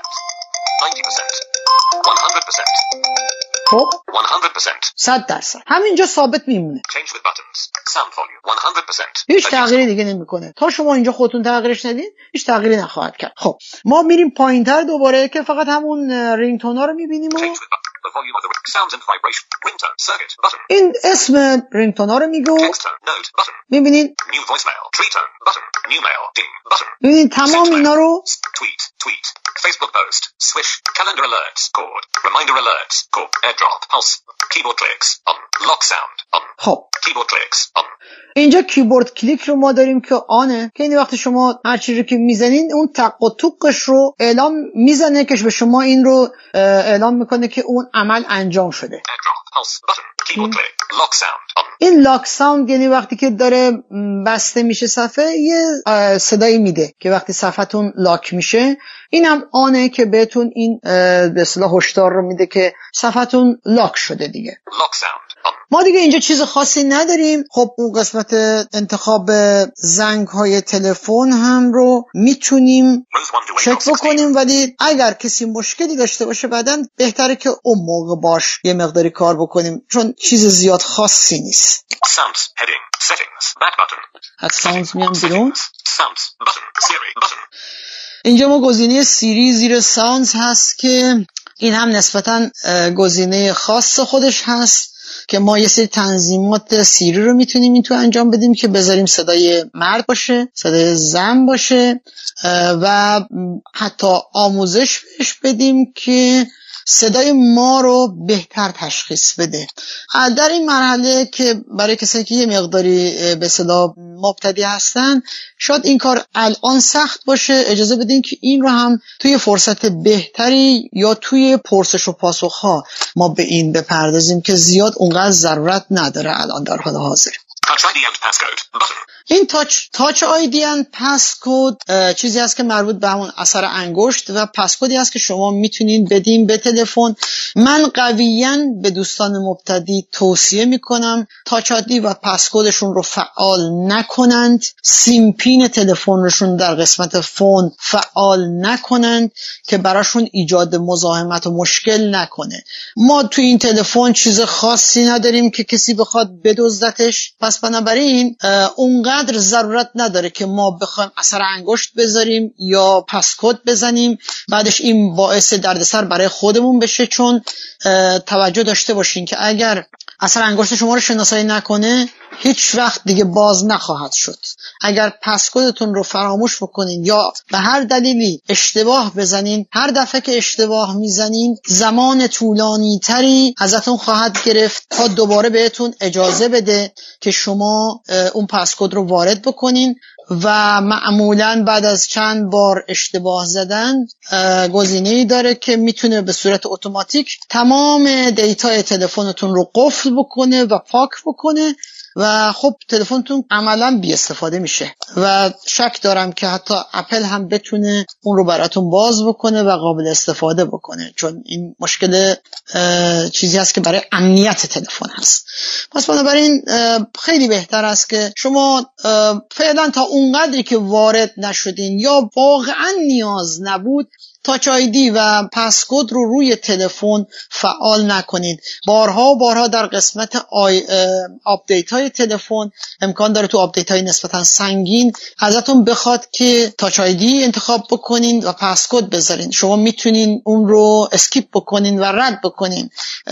90%. 100%. خب 100%. 100%. همینجا ثابت میمونه Change with buttons. Sound volume 100%. هیچ تغییری دیگه نمیکنه. تا شما اینجا خودتون تغییرش ندین هیچ تغییری نخواهد کرد. خب ما میریم پایینتر دوباره که فقط همون رینگتونا رو میبینیم و Change with buttons. The volume of the sounds and vibration. Ringtone, circuit, button. این اسم رینگتونا رو میگه. Textone, note, button. میبینین New voicemail, treetone, button. New mail, ding, button. میبینین تمام اینا رو Tweet. Facebook post, swish, calendar alerts, chord, reminder alerts, chord, airdrop, pulse, keyboard clicks, on, lock sound, on, خب keyboard clicks, on. اینجا کیبورد کلیک رو ما داریم که آنه که این وقتی شما هر چیزی که میزنین اون تق و توقش رو اعلام میزنه که به شما این رو اعلام میکنه که اون عمل انجام شده. Airdrop, pulse, button, keyboard click, lock sound, on. این لاک ساوند یعنی وقتی که داره بسته میشه صفحه یه صدایی میده که وقتی صفحتون لاک میشه اینم آنه که بهتون این به اصطلاح هشدار رو میده که صفحتون لاک شده دیگه. Lock sound, on. ما دیگه اینجا چیز خاصی نداریم. خب اون قسمت انتخاب زنگ های تلفن هم رو میتونیم Move 1 to چک 8 or 16. بکنیم ولی اگر کسی مشکلی داشته باشه بعداً بهتره که اون موقع باش یه مقداری کار بکنیم چون چیز زیاد خاصی نیست. Sounds, heading, settings, back button. از ساوندز میام بیرون. Sounds, button, Siri, button. اینجا ما گزینه سیری زیر ساوندز هست که این هم نسبتاً گزینه خاص خودش هست که ما یه سری تنظیمات سیری رو میتونیم این تو انجام بدیم که بذاریم صدای مرد باشه، صدای زن باشه و حتی آموزش بهش بدیم که صدای ما رو بهتر تشخیص بده. در این مرحله که برای کسایی که یه مقداری به اصطلاح مبتدی هستن شاید این کار الان سخت باشه، اجازه بدین که این رو هم توی فرصت بهتری یا توی پرسش و پاسخ ها ما به این بپردازیم که زیاد اونقدر ضرورت نداره الان در حال حاضر. Touch ID and passcode, button. این تاچ آیدی اند پسکود چیزی هست که مربوط به همون اثر انگشت و پسکودی هست که شما میتونین بدین به تلفن. من قویاً به دوستان مبتدی توصیه میکنم تاچ آیدی و پسکودشون رو فعال نکنند، سیم پین تلفنشون در قسمت فون فعال نکنند که براشون ایجاد مزاحمت و مشکل نکنه. ما تو این تلفن چیز خاصی نداریم که کسی بخواد بدزدتش، پس بنابراین اونقدر ضرورت نداره که ما بخوایم اثر انگشت بذاریم یا پسکود بزنیم بعدش این باعث دردسر برای خودمون بشه، چون توجه داشته باشین که اگر اثر انگشت شما رو شناسایی نکنه هیچ وقت دیگه باز نخواهد شد. اگر پسکودتون رو فراموش بکنین یا به هر دلیلی اشتباه بزنین، هر دفعه که اشتباه میزنین زمان طولانی تری ازتون خواهد گرفت تا دوباره بهتون اجازه بده که شما اون پسکود رو وارد بکنین و معمولاً بعد از چند بار اشتباه زدن گزینه‌ای داره که میتونه به صورت اتوماتیک تمام دیتای تلفنتون رو قفل بکنه و پاک بکنه و خب تلفنتون عملاً بی استفاده میشه و شک دارم که حتی اپل هم بتونه اون رو براتون باز بکنه و قابل استفاده بکنه، چون این مشکل چیزی هست که برای امنیت تلفن هست. پس بنابراین خیلی بهتر است که شما فعلا تا اونقدری که وارد نشدین یا واقعا نیاز نبود تاچ آیدی و پسکد رو روی تلفن فعال نکنید. بارها در قسمت آپدیت های تلفن امکان داره تو آپدیت های نسبتا سنگین ازتون بخواد که تاچ آیدی انتخاب بکنین و پسکد بذارین. شما میتونین اون رو اسکیپ بکنین و رد بکنین.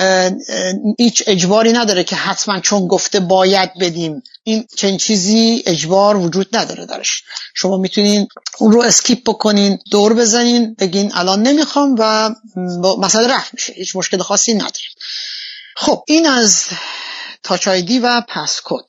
هیچ اجباری نداره که حتما چون گفته باید بدیم. این چنین چیزی اجبار وجود نداره درش. شما میتونین اون رو اسکیپ بکنین، دور بزنین، بگین الان نمیخوام و مسئله رفع میشه. هیچ مشکل خاصی نداره. خب این از تاچ آیدی و پسکد.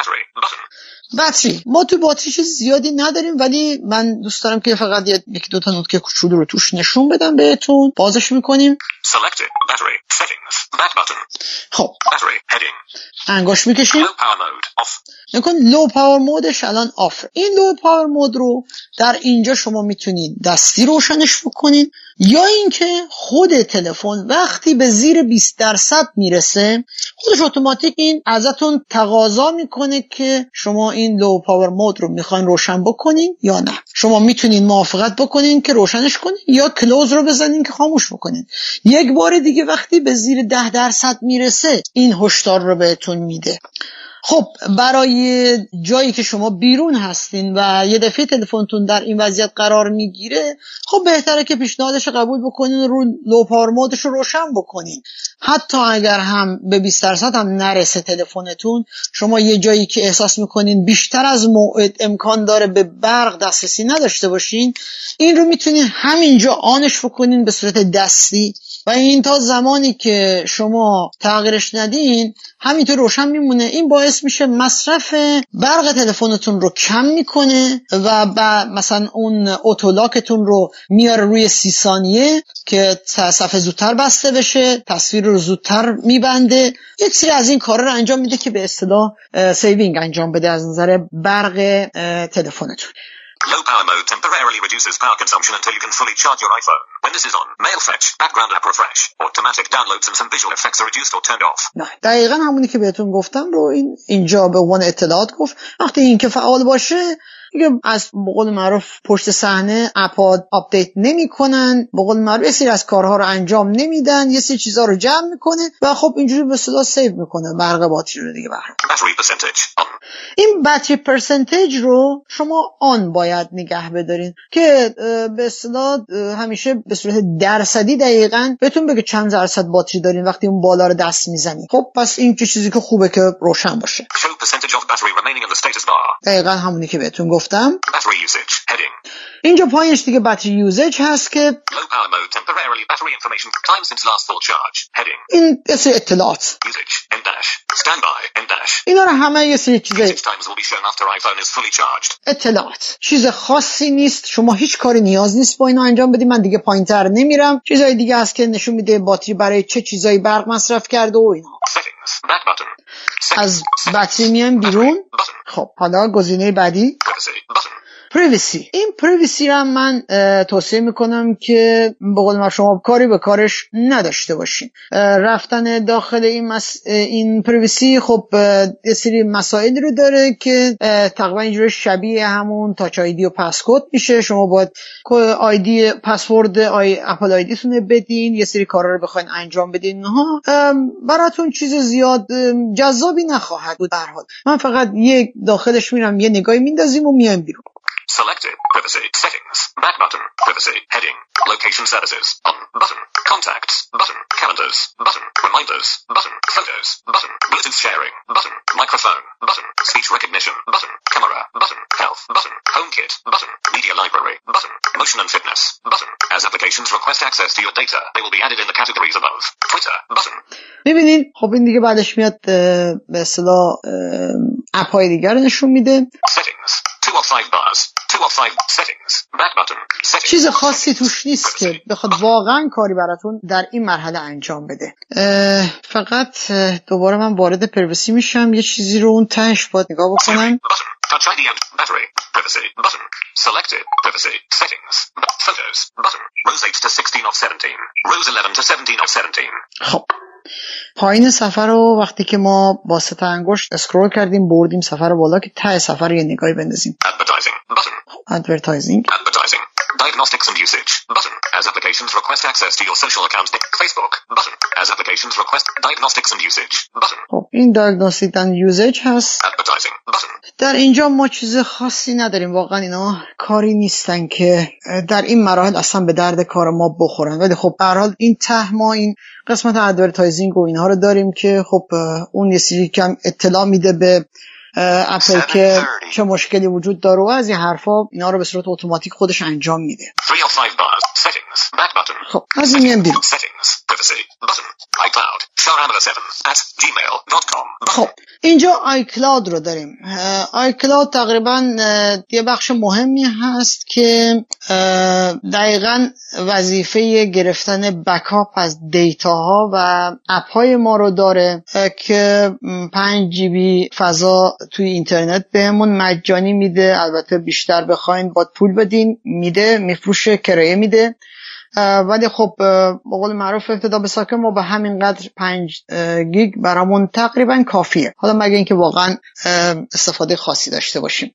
باتری، ما تو باتری چیز زیادی نداریم، ولی من دوست دارم که فقط یکی دو تا نکته کوچولو رو توش نشون بدم بهتون. بازش میکنیم. Selected battery settings back button. خب Battery heading. انگشت میکشیم. Low power mode off. نکن لو پاور مودش الان آف. این لو پاور مود رو در اینجا شما میتونید دستی روشنش بکنید یا اینکه خود تلفن وقتی به زیر 20% میرسه خودش اتوماتیک این ازتون تقاضا میکنه که شما این لو پاور مود رو میخواین روشن بکنین یا نه. شما میتونید موافقت بکنین که روشنش کنین یا کلوز رو بزنین که خاموش بکنین. یک بار دیگه وقتی به زیر 10% میرسه این هشدار رو بهتون میده. خب برای جایی که شما بیرون هستین و یه دفعه تلفنتون در این وضعیت قرار میگیره، خب بهتره که پیشنهادش قبول بکنین، رو لو پاور مودش رو روشن بکنین. حتی اگر هم به 20% هم نرسه تلفنتون، شما یه جایی که احساس میکنین بیشتر از موعد امکان داره به برق دسترسی نداشته باشین، این رو میتونین همینجا آنش بکنین به صورت دستی و این تا زمانی که شما تغییرش ندین همینطور روشن میمونه. این باعث میشه مصرف برق تلفنتون رو کم میکنه و مثلا اون اتولاکتون رو میاره روی 30 ثانیه که صفحه زودتر بسته بشه، تصویر رو زودتر میبنده. یک سری از این کارا رو انجام میده که به اصطلاح سیوینگ انجام بده از نظر برق تلفنتون. Low power mode temporarily reduces power consumption until you can fully charge your iPhone. When this is on, mail fetch, background app refresh, automatic downloads and some visual effects are reduced or turned off. نه دقیقاً همونی که بهتون گفتم رو اینجا به عنوان اطلاعات گفت. وقتی این که فعال باشه دیگه از به قول معروف پشت صحنه اپ‌ها آپدیت نمی‌کنن، به قول معروف یه سری از کارها رو انجام نمیدن، یه سری چیزا رو جمع میکنه و خب اینجوری به اصطلاح سیو میکنه برق باتری رو دیگه. Battery percentage on. این باتری پرسنتیج رو شما آن باید نگه بدارین که به اصطلاح همیشه به صورت درصدی دقیقاً بهتون بگه چند درصد باتری دارین وقتی اون بالا رو دست میزنین. خب پس این چیزی که خوبه که روشن باشه. Show percentage of battery remaining in the status bar. دقیقاً همونی که بهتون گفتم. Battery usage heading. اینجا پایینش دیگه باتری یوزج هست که Low power mode temporarily battery information time since last full charge heading. این یه سری اطلاعات. Usage n dash standby n dash. اینا رو همه یه سری چیزای Usage times will be shown after iPhone is fully charged. اطلاعات. چیز خاصی نیست، شما هیچ کاری نیاز نیست با اینا انجام بدید. من دیگه پایینتر نمیرم. چیزای دیگه هست که نشون میده باتری برای چه چیزایی برق مصرف کرده و اینا. Settings back button. از باتری میام بیرون. خب حالا گزینه بعدی Privacy button. پریویسی. این پریویسی رو من توصیه میکنم که به قول من شما کاری به کارش نداشته باشین. رفتن داخل این پریویسی خب یه سری مسائلی رو داره که تقریبا اینجوری شبیه همون تاچ آیدی و پسکد میشه. شما باید آیدی پسورد اپل آیدی تونه بدین، یه سری کارا رو بخواین انجام بدین، ها براتون چیز زیاد جذابی نخواهد بود. به هر حال من فقط یک داخلش میرم یه نگاهی میندازیم و میایم بیرون. Selected privacy settings back button. Privacy heading. Location services on button. Contacts button. Calendars button. Reminders button. Photos button. Bluetooth sharing button. Microphone button. Speech recognition button. Camera button. Health button. HomeKit button. Media library button. Motion and fitness button. As applications request access to your data, they will be added in the categories above. Twitter button. ببینین خب این دیگه بعدش میاد به اصطلاح اپ‌های دیگر رو نشون میده. Settings 2 of 5 bars. 2 of 5 settings back button. Settings. چیز خاصی توش نیست که بخواد واقعا کاری براتون در این مرحله انجام بده. فقط دوباره من وارد پریویسی میشم، یه چیزی رو اون تهش باید نگاه بکنم. Button. Touch ID and battery. Privacy button. Selected privacy settings. Photos button. Rows 8 to 16 of 17. Rows 11 to 17 of 17. خب پایین صفحه رو وقتی که ما با سه تا انگشت اسکرول کردیم بردیم صفحه رو بالا که ته صفحه رو یه نگاهی بندازیم. Advertising button. ادورتایزینگ. Advertising. Diagnostics and usage. button. As applications request access to your social account. Facebook button. As applications request diagnostics and usage button. خب این diagnostic and usage هست. Advertising button. در اینجا ما چیز خاصی نداریم، واقعا اینا کاری نیستن که در این مراحل اصلا به درد کار ما بخورن، ولی خب به هر حال این ما این قسمت ادورتایزینگ و اینها رو داریم که خب اون یه سری کم اطلاع میده به اپل که چه مشکلی وجود داره و از این حرفا اینا رو به صورت اتوماتیک خودش انجام میده. 3 of 5 bars settings back button. خب از این میام بیرون. Settings privacy button. iCloud sharamala7@gmail.com. خب اینجا iCloud رو داریم. iCloud تقریبا یه بخش مهمی هست که دقیقاً وظیفه گرفتن بکاپ از دیتاها و اپ‌های ما رو داره که 5 جی بی فضا توی اینترنت بهمون مجانی میده. البته بیشتر بخواین باید پول بدین، میده، میفروشه، کرایه میده، ولی خب به قول معروف ابتدا به ساکن ما به همین قدر 5 گیگ برامون تقریبا کافیه، حالا مگه اینکه واقعا استفاده خاصی داشته باشیم.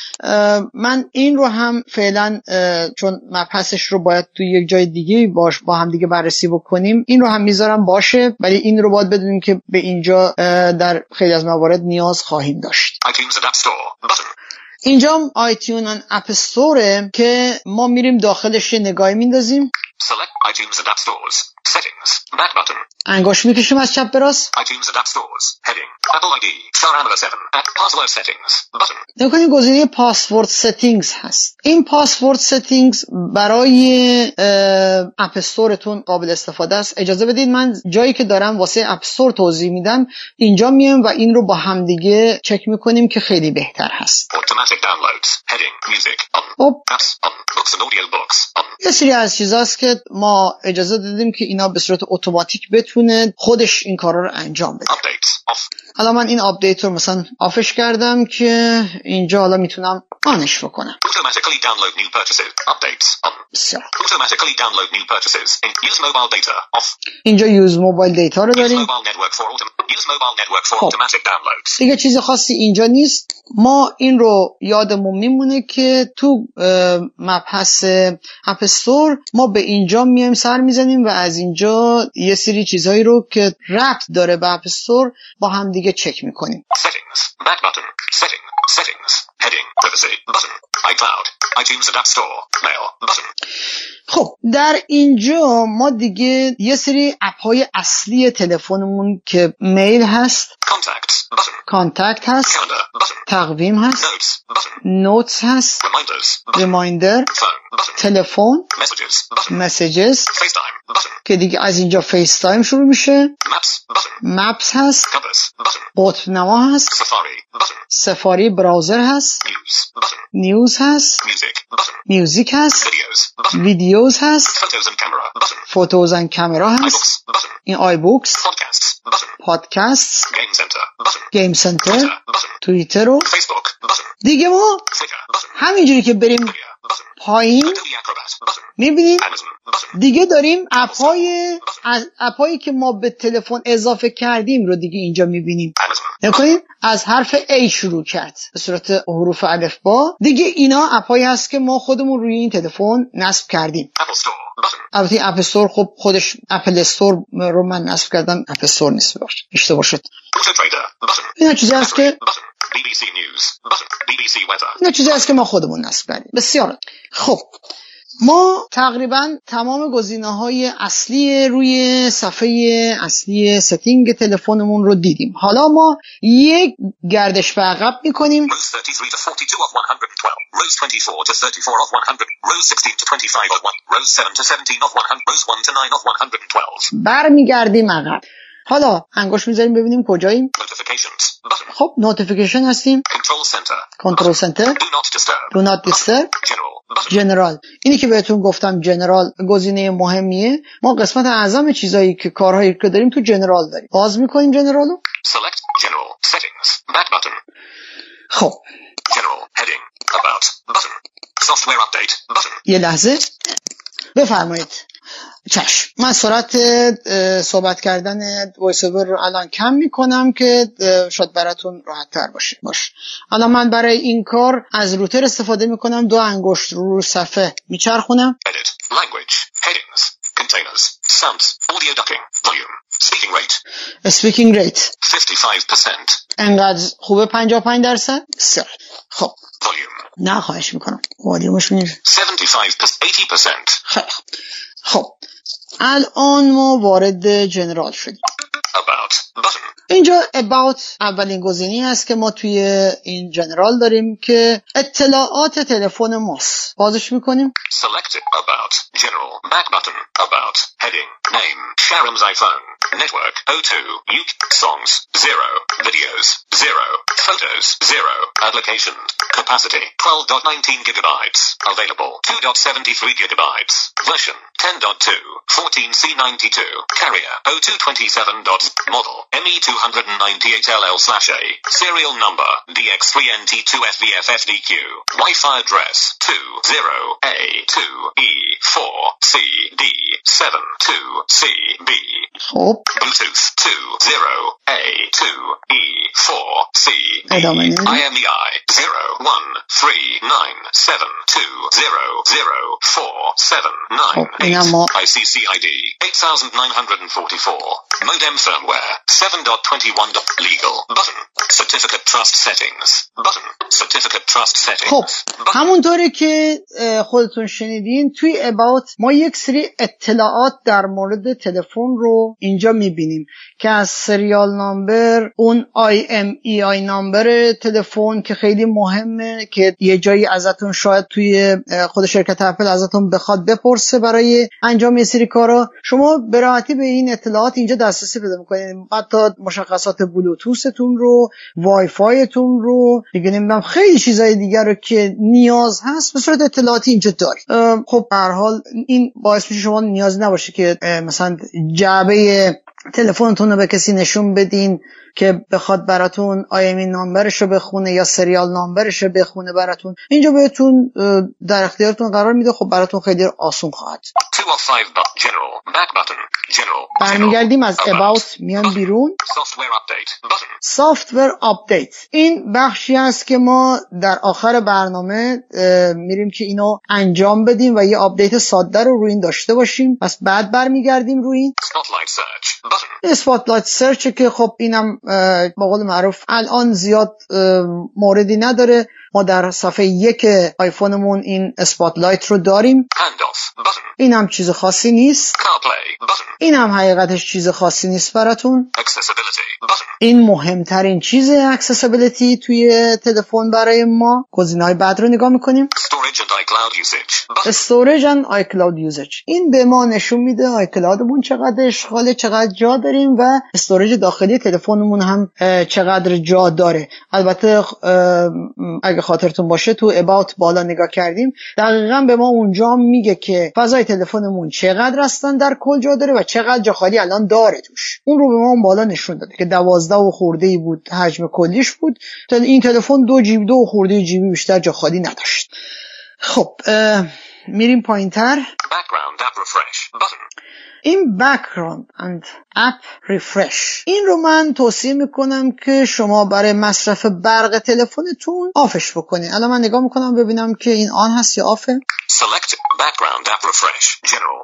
من این رو هم فعلا چون مبحثش رو باید توی یک جای دیگه با هم دیگه بررسی بکنیم، این رو هم میذارم باشه، ولی این رو باید بدونیم که به اینجا در خیلی از موارد نیاز خواهیم داشت. اینجا آیتیون اپ استوره که ما میریم داخلش یه نگاهی میندازیم. Select iTunes and App Stores. Settings. Back button. انگشت میکشیم از چپ به راست. iTunes and App Stores. Heading. Apple ID. sharamala7. Password settings. Button. نکنید گزینه پاسورد سیتینگز هست. این پاسورد سیتینگز برای اپ استورتون قابل استفاده است. اجازه بدید من جایی که دارم واسه اپ استور توضیح میدم اینجا میام و این رو با هم دیگه چک میکنیم که خیلی بهتر هست. Automatic downloads. Heading. Music. On. Apps. On. Books and audio books. On. یه سری از چیزاست که ما اجازه دادیم که اینا به صورت اتوماتیک بتونه خودش این کارا رو انجام بده. حالا من این آپدیت رو مثلا آفش کردم که اینجا حالا میتونم آنش بکنم. Automatically download new purchases. Updates. On. بسیار. Automatically download new purchases. Use mobile data. Off. اینجا یوز موبایل دیتا رو داریم. Use mobile network for automatic downloads. دیگه چیز خاصی اینجا نیست. ما این رو یادمون میمونه که تو مبحث اپ استور ما به اینجا میایم سر میزنیم و از اینجا یه سری چیزهایی رو که ربط داره به اپ استور با هم دیگه چک میکنیم. Settings. Back button. Settings. Heading. Privacy. Button. iCloud. iTunes and App Store. Mail. Button. خب در اینجا ما دیگه یه سری اپ های اصلی تلفنمون که میل هست، کانتکت هست، تقویم هست، نوتس هست، ریمایندر، تلفن، مسیجز که دیگه از اینجا فیس تایم شروع میشه، مپس هست، قطب نما هست، سفاری براوزر هست، نیوز هست، میوزیک هست، ویدیوز هست، فوتوز اند کامera هست، این آی بوکس، پادکست، گیم سنتر، توییتر و دیگه. ما همینجوری که بریم پایین میبینیم دیگه داریم اپ‌هایی که ما به تلفن اضافه کردیم رو دیگه اینجا میبینیم. نکنید از حرف A شروع کرد به صورت حروف الفبا، دیگه اینا اپ‌هایی هست که ما خودمون روی این تلفن نصب کردیم. البته اپ استور خب خودش اپل استور رو من نصب کردم، اپ استور نیست، اشتباه شد. اینا چیزی هست که ما خودمون نصب کردیم. بسیار خب، ما تقریبا تمام گزینه‌های اصلی روی صفحه اصلی ستینگ تلفنمون رو دیدیم. حالا ما یک گردش به عقب می‌کنیم. برمیگردیم عقب. حالا انگشت می‌ذاریم ببینیم کجاییم. خب نوتیفیکیشن هستیم. کنترل سنتر. دو نات دیسترب. جنرال. اینی که بهتون گفتم جنرال گزینه مهمیه. ما قسمت اعظم چیزایی که کارهایی که داریم تو جنرال داریم. باز می‌کنیم جنرالو. Select general settings back button. خب. General heading about button. Software update button. یه لحظه بفرمایید. چشم. من سرعت صحبت کردن وایس اوور رو الان کم میکنم که شاید براتون راحت تر باشه. الان من برای این کار از روتر استفاده میکنم. 2 انگشت رو صفحه میچرخونم. Edit. Language. Headings. Containers. Sounds. Audio ducking. Volume. Speaking rate. Speaking rate. 55%. انقدر خوبه 55%. بسیار. خب. Volume. نه خواهش میکنم. والیومش میشه 75%. 80%. خب. الان ما وارد جنرال شدیم. About. Button. اینجا about اولین گزینه‌ای است که ما توی این جنرال داریم که اطلاعات تلفن ماست. بازش میکنیم. Select it. About. General. Back button. About. Heading. Name. Sharon's iPhone. Network. O2. UK. Songs. 0. Videos. 0. Photos. 0. Applications. Capacity. 12.19 gigabytes. Available. 2.73 gigabytes. Version. 10.2. 14C92. Carrier. O227. Model. ME298LL/A. Serial number. DX3NT2FVFFDQ. Wi-Fi address. 20A2E4CD7-2CB. خب. Bluetooth. 20A2E4CD. ادامه IMEI 013972004799. خب اینم ما ICCID 8944. Modem firmware 7.21. Legal. Button. Certificate trust settings. Button. Certificate trust settings. خب همونطوری که خودتون شنیدین توی about ما یک سری اطلاعات در مورد تلفن رو اینجا میبینیم که از سریال نامبر، اون IMEI نامبر تلفن که خیلی مهمه که یه جایی ازتون شاید توی خود شرکت اپل ازتون بخواد بپرسه برای انجام یه سری کارا، شما به راحتی به این اطلاعات اینجا دسترسی پیدا میکنید. حتی مشخصات بلوتوثتون رو، وای فایتون رو، دیگه نمیدونم خیلی چیزای دیگر رو که نیاز هست به صورت اطلاعاتی اینجا دارید. خب به هر حال این باعث میشه شما نیاز نباشه که مثلا جعبه تلفنتون رو به کسی نشون بدین که بخواد براتون IMEI نامبرش رو بخونه یا سریال نامبرش رو بخونه براتون. اینجا بهتون در اختیارتون قرار میده. خب براتون خیلی آسون خواهد. 2 of 5 General. Back button. General. برمیگردیم از about میان بیرون. Software update. Button. Software update. این بخشی است که ما در آخر برنامه میریم که اینو انجام بدیم و یه آپدیت ساده رو روی این داشته باشیم. پس بعد برمیگردیم روی این. Spotlight search. Button. اسپاتلایت سرچ که خب اینم با قول معروف الان زیاد موردی نداره. ما در صفحه 1 آیفونمون این اسپاتلایت رو داریم. Handoff. Button. اینم چیز خاصی نیست. CarPlay. Button. اینم حقیقتش چیز خاصی نیست براتون. Accessibility. Button. این مهمترین چیز اکسسیبیلیتی توی تلفن برای ما. گزینه‌های بعد رو نگاه میکنیم. Storage and iCloud usage. Button. استوریج اند آیکلاود یوزج. این به ما نشون میده آیکلاودمون چقدر اشغاله، چقدر جا داریم و استوریج داخلی تلفنمون هم چقدر جا داره. البته اگه خاطرتون باشه تو about بالا نگاه کردیم دقیقاً به ما اونجا میگه که فضای تلفنمون چقدر هستن در کل جا داره و چقدر جا خالی الان داره توش. اون رو به ما اون بالا نشون داده که 12 و خورده‌ای بود حجم کلیش بود. این تلفن 2 جی بی 2 خورده جی بی بیشتر جا خالی نداشت. خب میریم پایینتر. Background app refresh. Button. این background and app refresh این رو من توصیه میکنم که شما برای مصرف برق تلفنتون آفش بکنید. الان من نگاه میکنم ببینم که این آن هست یا آفه. Select background app refresh. General.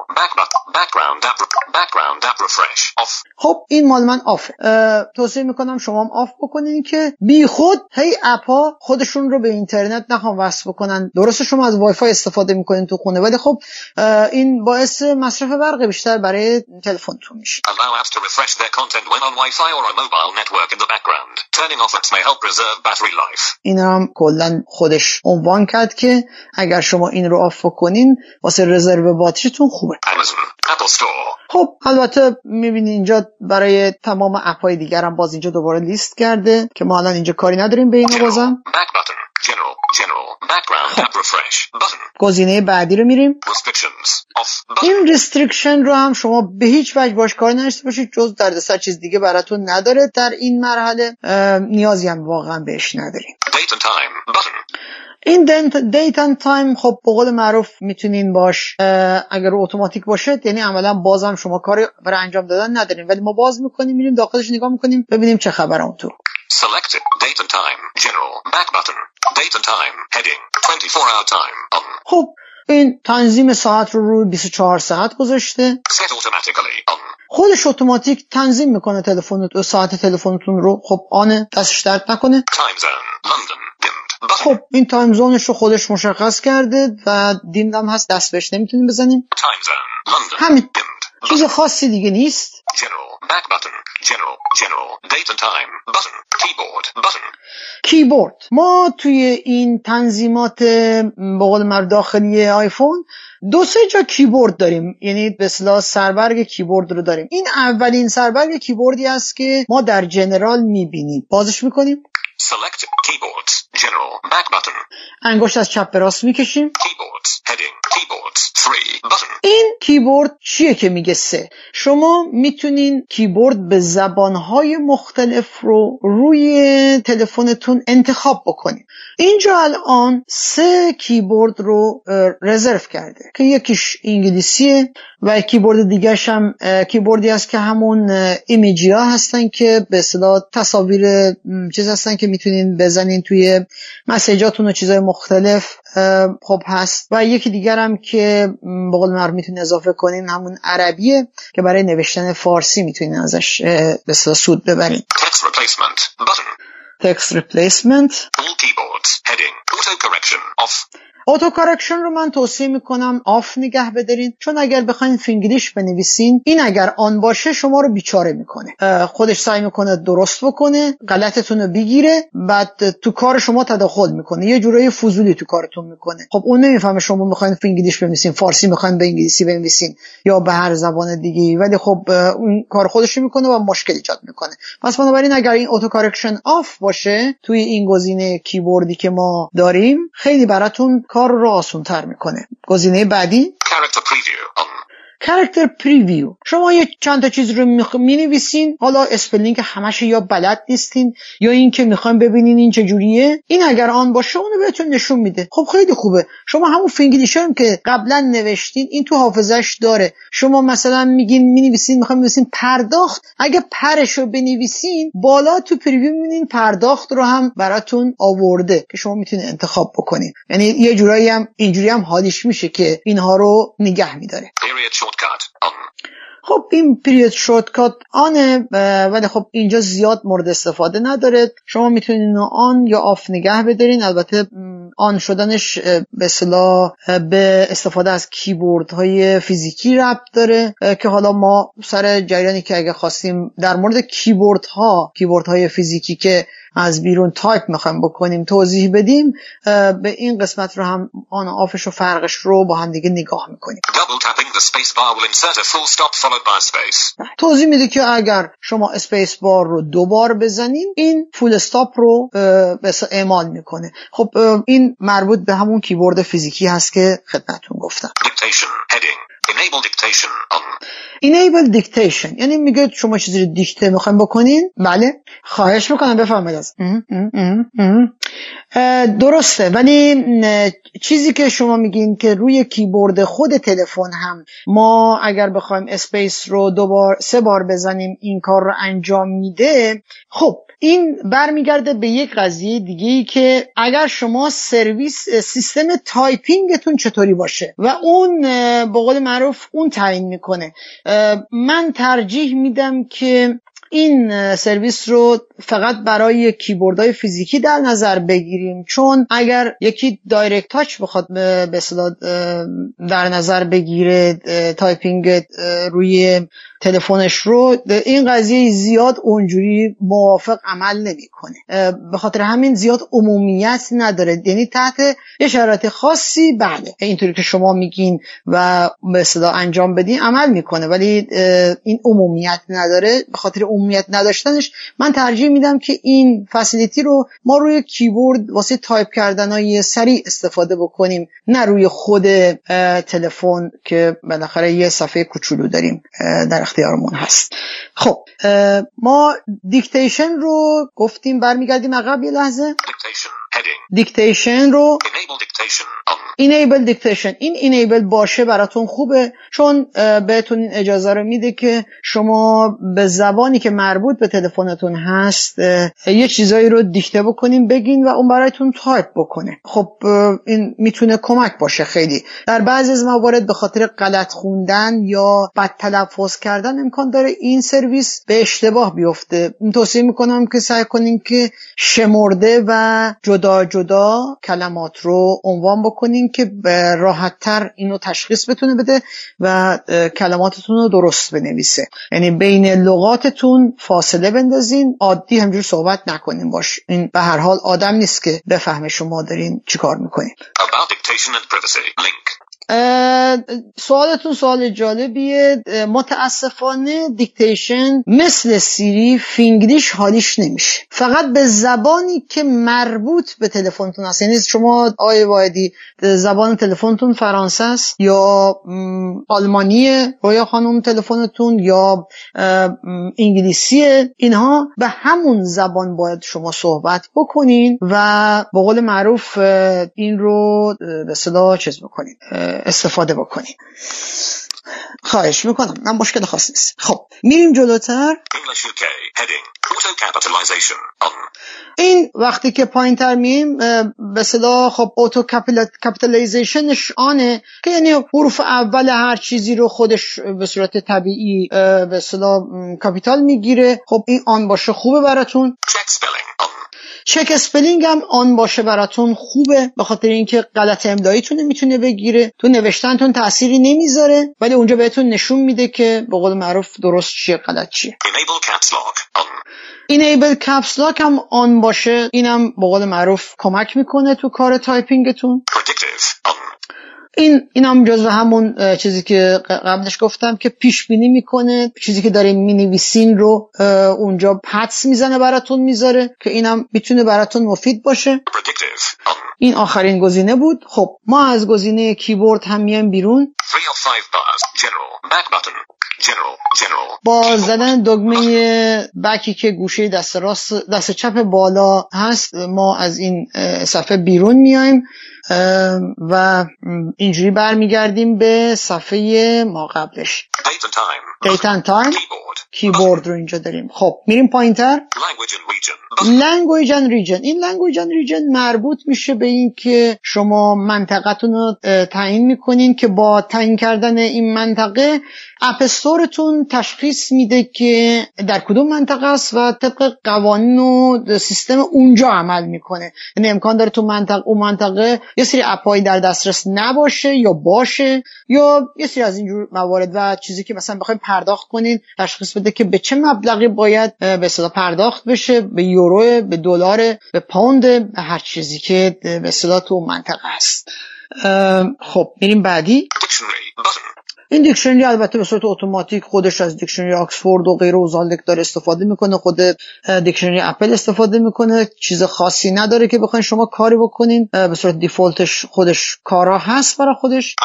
Background app refresh. Off. خب این مال من آفه. توصیه میکنم شما هم آف بکنین که بی خود هی اپ ها خودشون رو به اینترنت نخوام وصل بکنن. درسته شما از وای فای استفاده میکنین تو خونه ولی خب این باعث مصرف برق بیشتر برای تلفنتون میشه. Allow apps to refresh their content when on Wi-Fi or a mobile network in the background. Turning off apps may help preserve battery life. این هم کلا خودش عنوان کرد که اگر شما این رو آف کنین واسه رزرو باتریتون خوبه. Amazon. Apple Store. خب البته میبینی اینجا برای تمام اپ‌های دیگر هم باز اینجا دوباره لیست کرده که ما الان اینجا کاری نداریم به اینو بازم. Back button. General. Background app refresh. Button. گزینه بعدی رو میریم. Restrictions. Off. Button. این ریستریکشن رو هم شما به هیچ وجه باش کاری نداشته باشید جز دردسر چیز دیگه براتون نداره در این مرحله. نیازی هم واقعا بهش نداریم. Date and time. Button. این دیت اند تایم خب به قول معروف میتونین باش اگر اتوماتیک باشه یعنی عملا بازم شما کاری برای انجام دادن ندارین، ولی ما باز میکنیم میریم داخلش نگاه میکنیم ببینیم چه خبره اون تو. Select date and time general back button date and time heading 24 hour time on. خب این تنظیم ساعت رو روی 24 ساعت گذاشته. Set automatically on. خودش اتوماتیک تنظیم میکنه تلفنتون، ساعت تلفنتون رو. خب آنه، دستش درد نکنه. Time zone London dimmed button. خب این تایم زونش رو خودش مشخص کرده و دیمد هم هست، دست بهش نمیتونیم بزنیم. Time zone London همین، dimmed چیز button. خاصی دیگه نیست. General back button general date and time button keyboard button. کیبورد، ما توی این تنظیمات به قول معروف داخلی آیفون 2-3 جا کیبورد داریم، یعنی به اصطلاح سربرگ کیبورد رو داریم. این اولین سربرگ کیبوردی است که ما در جنرال میبینیم. بازش میکنیم. Select keyboards general back button. انگشت از چپ به راست میکشیم. Keyboards heading keyboards 3 button. این کیبورد چیه که میگه 3؟ شما میتونین کیبورد به زبانهای مختلف رو روی تلفنتون انتخاب بکنید. اینجا الان 3 کیبورد رو رزرو کرده که یکیش انگلیسیه و کیبورد دیگه‌ش هم کیبوردی است که همون ایمیجی ها هستن که به اصطلاح تصاویر چیز هستن که میتونین بزنین توی مسیجاتون و چیزهای مختلف خب هست. و یکی دیگر هم که به قول معروف میتونین اضافه کنین همون عربیه که برای نوشتن فارسی میتونین ازش به اصطلاح سود ببرین. Text replacement button. Text replacement. All keyboards heading auto correction off. اتو کارکشن رو من توصیه میکنم آف نگه بدارین، چون اگر بخواین فینگلیش بنویسین این اگر آن باشه شما رو بیچاره میکنه. خودش سعی میکنه درست بکنه، غلطتون رو بگیره، بعد تو کار شما تداخل میکنه، یه جورایی فضولی تو کارتون میکنه. خب اون نمیفهمه شما میخواین فینگلیش بنویسین، فارسی میخواین به انگلیسی بنویسین یا به هر زبان دیگه‌ای، ولی خب اون کار خودش میکنه و مشکل ایجاد میکنه. پس بنابراین اگر این اتو کارکشن آف باشه توی این گزینه کیبوردی که ما داریم خیلی براتون کار رو آسان‌تر میکنه. گزینه بعدی Character preview on. کاراکتر پریویو. شما یه چند تا چیز رو می‌نویسین، حالا اسپلینگ همش یا بلد نیستین یا این که میخواین ببینین این چجوریه، این اگر آن باشه اونو بهتون نشون میده. خب خیلی خوبه. شما همون فینگلیش هم که قبلا نوشتین این تو حافظش داره. شما مثلا میگین می‌نویسین میخواین بنویسین پرداخت، اگه پرشو بنویسین بالا تو پریویو می‌بینین پرداخت رو هم براتون آورده که شما میتونید انتخاب بکنین. یعنی یه جورایی هم اینجوری هم حالیش میشه که اینها رو نگه می‌داره. Shortcut on. خب این پیریود شورتکات آنه، ولی خب اینجا زیاد مورد استفاده نداره. شما میتونید اینو آن یا آف نگه بدارین. البته آن شدنش به اصطلاح به استفاده از کیبوردهای فیزیکی ربط داره که حالا ما سر جریانی که اگه خواستیم در مورد کیبوردهای فیزیکی که از بیرون تایپ میخوایم بکنیم توضیح بدیم، به این قسمت رو هم آن آفش و فرقش رو با هم دیگه نگاه میکنیم. Double tapping the space bar will insert a full stop followed by a space. توضیح میده که اگر شما اسپیس بار رو 2 بار بزنین این فول استاپ رو اعمال میکنه. خب این مربوط به همون کیبورد فیزیکی هست که خدمتتون گفتم. Dictation heading. Enable dictation on. Enable dictation یعنی میگه شما چیزی رو دیکته میخوایم بکنین. بله خواهش میکنم بفرمایید. درسته، ولی چیزی که شما میگین که روی کیبورد خود تلفن هم ما اگر بخوایم اسپیس رو 2-3 بار بزنیم این کار رو انجام میده. خب این برمیگرده به یک قضیه دیگه‌ای که اگر شما سیستم تایپینگتون چطوری باشه و اون به قول معروف اون تعیین میکنه. من ترجیح میدم که این سرویس رو فقط برای کیبوردهای فیزیکی در نظر بگیریم، چون اگر یکی دایرکت تاچ بخواد به اصطلاح در نظر بگیره تایپینگ روی تلفنش رو، این قضیه زیاد اونجوری موافق عمل نمیکنه. به خاطر همین زیاد عمومیت نداره، یعنی تحت یه شرایط خاصی بله اینطوری که شما میگین و به اصطلاح انجام بدین عمل میکنه، ولی این عمومیت نداره. به خاطر عمومیت نداشتنش من ترجیح میدم که این فسیلیتی رو ما روی کیبورد واسه تایپ کردنای سریع استفاده بکنیم، نه روی خود تلفن که بالاخره یه صفحه کوچولو داریم در اختیارمون هست. خب ما دیکتیشن رو گفتیم، برمیگردیم عقب یه لحظه. Dictation heading. دیکتیشن رو enable دیکتیشن. این enable باشه براتون خوبه، چون بهتون این اجازه رو میده که شما به زبانی که مربوط به تلفنتون هست یه چیزایی رو دیکته بکنین، بگین و اون برایتون تایپ بکنه. خب این میتونه کمک باشه خیلی. در بعضی از موارد به خاطر غلط خوندن یا بد تلفظ کردن امکان داره این سرویس به اشتباه بیفته. توصیه میکنم که سعی کنین که شمرده و جدا جدا کلمات رو عنوان بکنین که راحت تر اینو تشخیص بتونه بده و کلماتتون رو درست بنویسه. یعنی بین لغاتتون فاصله بندازین، عادی همجور صحبت نکنین باش. این به هر حال آدم نیست که بفهمه شما دارین چی کار میکنین. سوالتون سوال جالبیه. متاسفانه دیکتیشن مثل سیری فینگلیش حالیش نمیشه، فقط به زبانی که مربوط به تلفنتون هست. یعنی شما آقای واحدی زبان تلفنتون فرانسه است یا آلمانیه رویا خانم تلفنتون یا انگلیسیه، اینها به همون زبان باید شما صحبت بکنین و به قول معروف این رو به اصطلاح چیز بکنین، استفاده بکنین. خواهش میکنم، من مشکل خاص نیست. خب میریم جلوتر. این وقتی که پایین تر میم به اصطلاح خب اوتو کپیتالیزیشنش آنه که یعنی حروف اول هر چیزی رو خودش به صورت طبیعی به اصطلاح کاپیتال میگیره. خب این آن باشه خوبه براتون. چک اسپلینگ هم آن باشه براتون خوبه، به خاطر اینکه غلط املاییتون میتونه بگیره. تو نوشتنتون تأثیری نمیذاره ولی اونجا بهتون نشون میده که به قول معروف درست چیه غلط چیه. Enable Caps Lock هم آن باشه، اینم به قول معروف کمک میکنه تو کار تایپینگتون. این هم جزو همون چیزی که قبلش گفتم که پیش بینی میکنه، چیزی که دارین مینویسین رو اونجا حدس میزنه براتون میذاره که اینم میتونه براتون مفید باشه. این آخرین گزینه بود. خب ما از گزینه کیبورد هم میایم بیرون. با زدن دکمه بکی که گوشه دست چپ بالا هست ما از این صفحه بیرون میایم و اینجوری برمیگردیم به صفحه ما قبلش. Date and time کیبورد رو اینجا داریم. خب میریم پایین تر. Language and region. این language and region مربوط میشه به این که شما منطقتون رو تعیین میکنین که با تعیین کردن این منطقه اپ استورتون تشخیص میده که در کدوم منطقه است و طبق قوانین و سیستم اونجا عمل میکنه. یعنی امکان داره تو اون منطقه یه سری اپ‌های در دسترس نباشه یا باشه یا یه سری از اینجور موارد و چیزی که مثلا بخواید پرداخت کنین تشخیص بده که به چه مبلغی باید به اصطلاح پرداخت بشه، به یورو، به دلار، به پوند، به هر چیزی که به اصطلاح تو منطقه هست. خب میریم بعدی. این دیکشنری البته به صورت اتوماتیک خودش از دیکشنری آکسفورد و غیره و زالک داره استفاده میکنه، خود دیکشنری اپل استفاده میکنه، چیز خاصی نداره که بخواین شما کاری بکنین، به صورت دیفالتش خودش کارا هست برای خودش.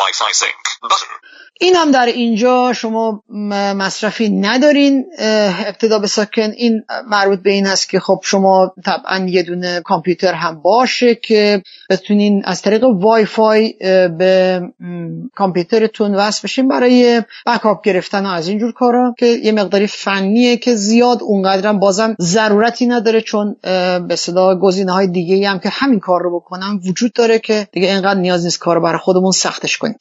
این هم در اینجا شما مصرفی ندارین. ابتدا به ساکن این مربوط به این هست که خب شما طبعا یه دونه کامپیوتر هم باشه که بتونین از طریق وای فای به کامپیوترتون وصل بشین برای بکاپ گرفتن از اینجور کارا که یه مقداری فنیه که زیاد اونقدرم بازم ضرورتی نداره، چون به اصطلاح گزینه‌های دیگه‌ای هم که همین کار رو بکنن وجود داره که دیگه اینقدر نیاز نیست کارو برای خودمون سختش کنیم.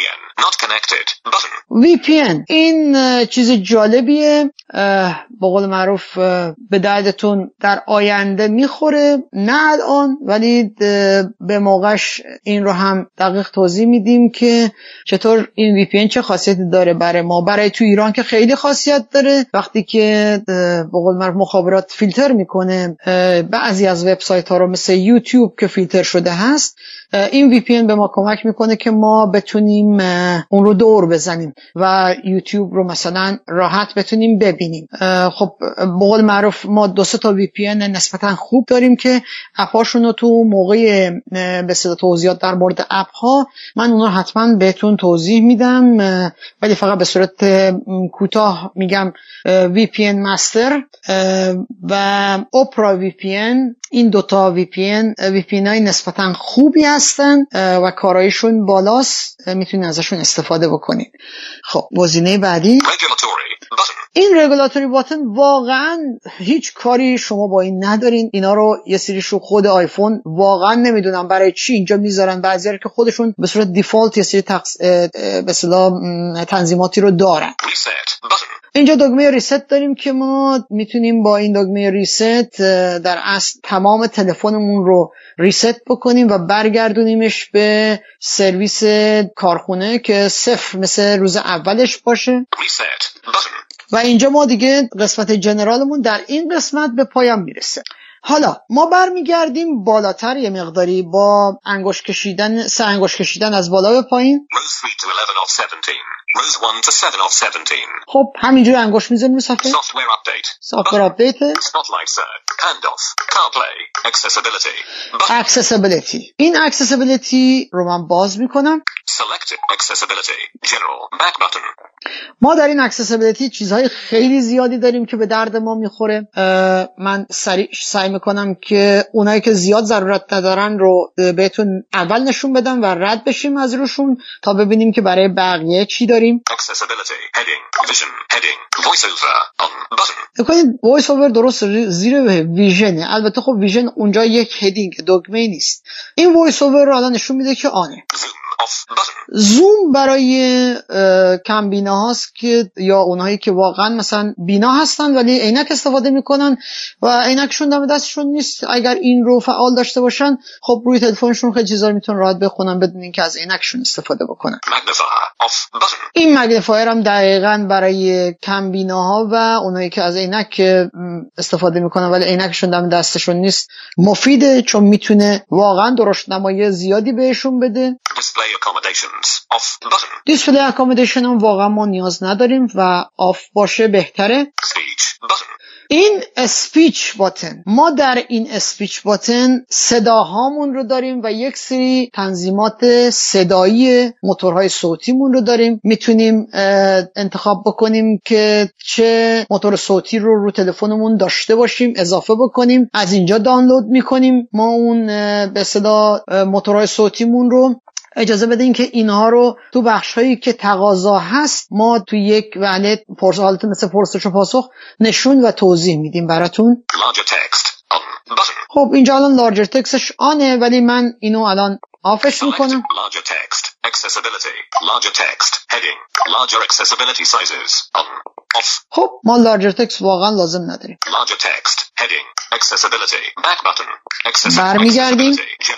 VPN این چیز جالبیه، به قول معروف به دردتون در آینده میخوره، نه الان ولی به موقعش این رو هم دقیق توضیح میدیم که چطور این VPN چه خاصیتی داره برای ما. برای تو ایران که خیلی خاصیت داره، وقتی که به قول معروف مخابرات فیلتر میکنه بعضی از وبسایت ها رو مثل یوتیوب که فیلتر شده هست، این VPN به ما کمک میکنه که ما بتونیم اون رو دور بزنیم و یوتیوب رو مثلا راحت بتونیم ببینیم. خب به قول معروف ما 2-3 تا VPN نسبتا خوب داریم که اپاشون رو تو موقع به اصطلاح توضیحات در مورد اپ ها من اون رو حتما بهتون توضیح میدم، ولی فقط به صورت کوتاه میگم VPN ماستر و Opera VPN این دوتا VPN های نسبتا خوبی هستن و کارایشون بالاست، میتونید ازشون استفاده بکنید. خب گزینه بعدی این رگولاتوری باتن، واقعا هیچ کاری شما با این ندارین. اینا رو یه سریشو خود آیفون واقعا نمیدونم برای چی اینجا میذارن، بعضی‌ها که خودشون به صورت دیفالت یه سری به اصطلاح تنظیماتی رو دارن. اینجا دکمه ریست داریم که ما میتونیم با این دکمه ریست در اصل تمام تلفنمون رو ریست بکنیم و برگردونیمش به سرویس کارخونه که صفر مثل روز اولش باشه. و اینجا ما دیگه قسمت جنرالمون در این قسمت به پایان میرسه. حالا ما برمیگردیم بالاتر یه مقداری با انگشت کشیدن، سه انگشت کشیدن از بالا به پایین. خب همینجوری انگشت میزنیم رو صفحه سافتور آپدیت، اکسسیبیلیتی. این اکسسیبیلیتی رو من باز میکنم. ما در این اکسسیبیلیتی چیزهای خیلی زیادی داریم که به درد ما میخوره. من سعی میکنم که اونایی که زیاد ضرورت ندارن رو بهتون اول نشون بدم و رد بشیم از روشون تا ببینیم که برای بقیه چی داریم. وایس اوور درست زیر ویژنه. البته خب ویژن اونجا یک هدینگ دکمه نیست. این وایس اوور رو الان نشون میده که آنه. زوم برای کم بینا هاست که یا اونهایی که واقعا مثلا بینا هستن ولی عینک استفاده میکنن و عینکشون دم دستشون نیست، اگر این رو فعال داشته باشن خب روی تلفنشون خیلی چیزا رو میتونن راحت بخونن بدون اینکه از عینکشون استفاده بکنن. این مگنیفایر هم دقیقاً برای کم بیناها و اونایی که از عینک استفاده میکنن ولی عینکشون دم دستشون نیست مفیده، چون میتونه واقعا درشتنمایی زیادی بهشون بده. دیسپلی اکامودیشن هم واقعا ما نیاز نداریم و آف باشه بهتره. این اسپیچ باتن، ما در این اسپیچ باتن صداهامون رو داریم و یک سری تنظیمات صدایی موتورهای صوتیمون رو داریم. میتونیم انتخاب بکنیم که چه موتور صوتی رو تلفنمون داشته باشیم، اضافه بکنیم، از اینجا دانلود میکنیم. ما اون به اصطلاح موتورهای صوتیمون رو اجازه بدین که اینها رو تو بخش‌هایی که تقاضا هست ما تو یک وحدت حالت مثل پرسش و پاسخ نشون و توضیح میدیم براتون. خب اینجا الان لارجر تکستش آنه ولی من اینو الان آفش میکنم. خب ما لارجر تکست واقعا لازم نداریم. برمیگردیم.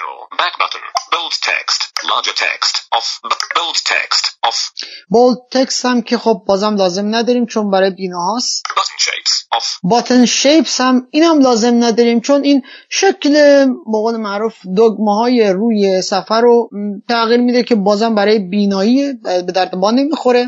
بولد تکست هم که خب بازم لازم نداریم چون برای بیناهاست. باتن شیپس هم این هم لازم نداریم چون این شکل به قول معروف دگمه های روی صفحه رو تغییر میده که بازم برای بینایی به درد ما نمیخوره.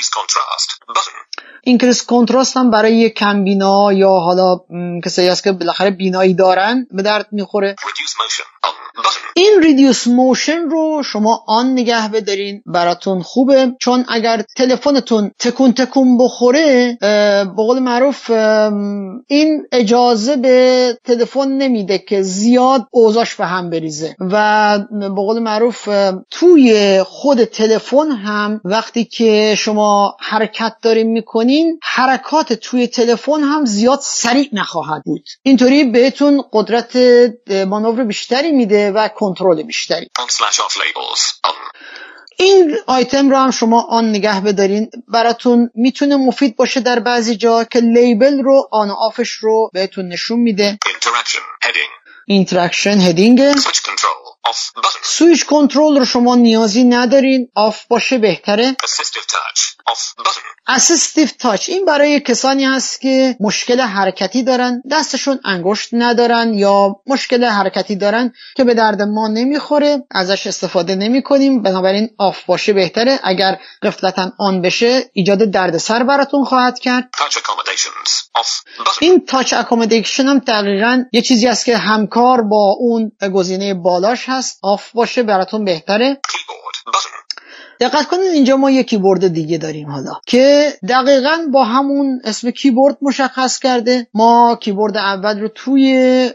اینکریس کنتراست هم برای کم بینا یا حالا کسایی هست که بالاخره بینایی دارن به درد میخوره. این ریدیوس موشن رو شما آن نگه بدارین براتون خوبه، چون اگر تلفنتون تکون بخوره به قول معروف این اجازه به تلفن نمیده که زیاد اوضاعش به هم بریزه و به قول معروف توی خود تلفن هم وقتی که شما حرکت دارین میکنین حرکات توی تلفن هم زیاد سریع نخواهد بود. اینطوری بهتون قدرت مانور بیشتری میده و کنترل بیشتری. این آیتم رو هم شما آن نگه بدارین، براتون میتونه مفید باشه در بعضی جا که لیبل رو آن و آفش رو بهتون نشون میده. اینتراکشن هدینگ. سویچ کنترل رو شما نیازی ندارین، آف باشه بهتره. اسیستیو تاچ این برای کسانی هست که مشکل حرکتی دارن، دستشون انگشت ندارن یا مشکل حرکتی دارن که به درد ما نمیخوره، ازش استفاده نمی کنیم، بنابراین آف باشه بهتره. اگر غفلتاً آن بشه ایجاد دردسر براتون خواهد کرد. این تاچ اکامودیشن هم دقیقاً یه چیزی است که همکار با اون گزینه بالاش هست، آف باشه براتون بهتره. دقت کنید اینجا ما یک کیبورد دیگه داریم حالا که دقیقاً با همون اسم کیبورد مشخص کرده. ما کیبورد اول رو توی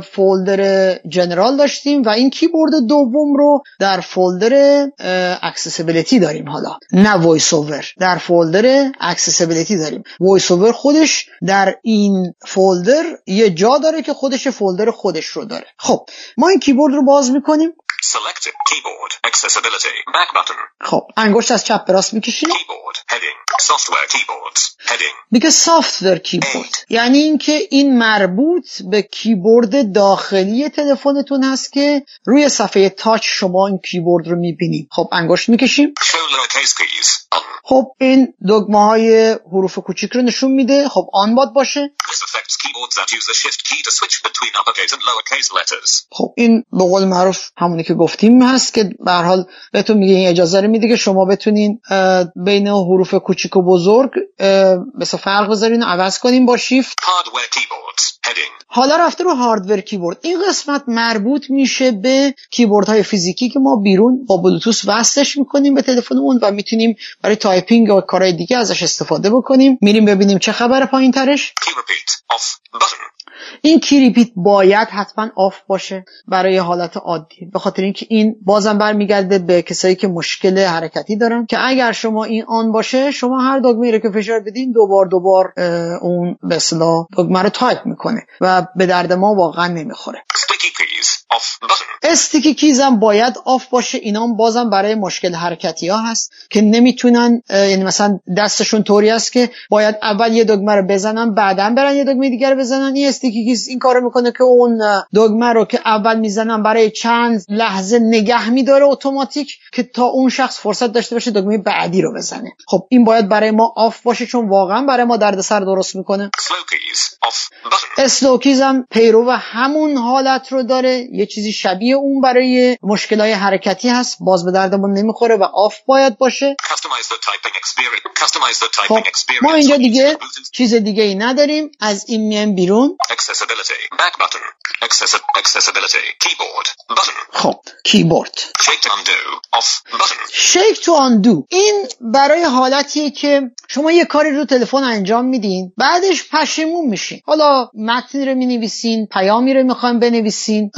فولدر جنرال داشتیم و این کیبورد دوم رو در فولدر اکسسیبیلیتی داریم. حالا نه وایس اوور، در فولدر اکسسیبیلیتی داریم. وایس اوور خودش در این فولدر یه جا داره که خودش فولدر خودش رو داره. خب ما این کیبورد رو باز میکنیم. Select keyboard accessibility back button. خب انگشت از چپ به راست میکشیم. Keyboard heading software keyboards heading. میگه سافت‌ور کیبورد، یعنی اینکه این مربوط به کیبورد داخلی تلفنتون هست که روی صفحه تاچ شما این کیبورد رو میبینید. خب انگشت میکشیم. Show lowercase keys on. خب این دکمه‌های حروف کوچیک رو نشون میده. خب آن باید باشه. This affects keyboards that use the shift key to switch between uppercase and lowercase letters. خب این به قول معروف همونی که گفتیم هست که به هر حال بهتون میگه این اجازه رو میده که شما بتونین بین حروف کوچیک و بزرگ مثلا فرق بذارین و عوض کنین با شیفت. Hardware keyboards heading. حالا رفته رو هاردور کیبورد. این قسمت مربوط میشه به کیبوردهای فیزیکی که ما بیرون با بلوتوث وصلش میکنیم به تلفنمون و میتونیم برای تایپینگ و کارهای دیگه ازش استفاده بکنیم. میریم ببینیم چه خبره پایین ترش. Key repeat off button. این کی ریپیت باید حتما آف باشه برای حالت عادی، به خاطر اینکه این بازم برمیگرده به کسایی که مشکل حرکتی دارن که اگر شما این آن باشه شما هر دکمه‌ای رو که فشار بدین دوبار اون به اصطلاح دکمه رو تایپ میکنه و به درد ما واقعا نمیخوره. Sticky keys off button. استیکی کیز هم باید آف باشه. اینا هم بازم برای مشکل حرکتی ها هست که نمیتونن، یعنی مثلا دستشون طوری است که باید اول یه دکمه رو بزنن بعداً برن یه دکمه دیگر بزنن. این استیکی کیز این کارو میکنه که اون دکمه رو که اول میزنن برای چند لحظه نگه میداره اتوماتیک که تا اون شخص فرصت داشته باشه دکمه بعدی رو بزنه. خب این باید برای ما آف باشه چون واقعا برای ما دردسر درست میکنه. Slow keys off button. اسلو کیز هم پیرو همون حالت رو داره، یه چیزی شبیه اون برای مشکلای حرکتی هست، باز به دردمون نمیخوره و آف باید باشه. Customize the typing experience. Customize the خب typing experience. ما اینجا دیگه چیز دیگه ای نداریم. از این میایم بیرون. Accessibility back button. Accessibility keyboard button. خب کیبورد. Shake to undo off button. شیک تو آندو، این برای حالتیه که شما یه کاری رو تلفن انجام میدین بعدش پشیمون میشین. حالا متنی رو مینویسین، پیامی رو میخواین بنویسین،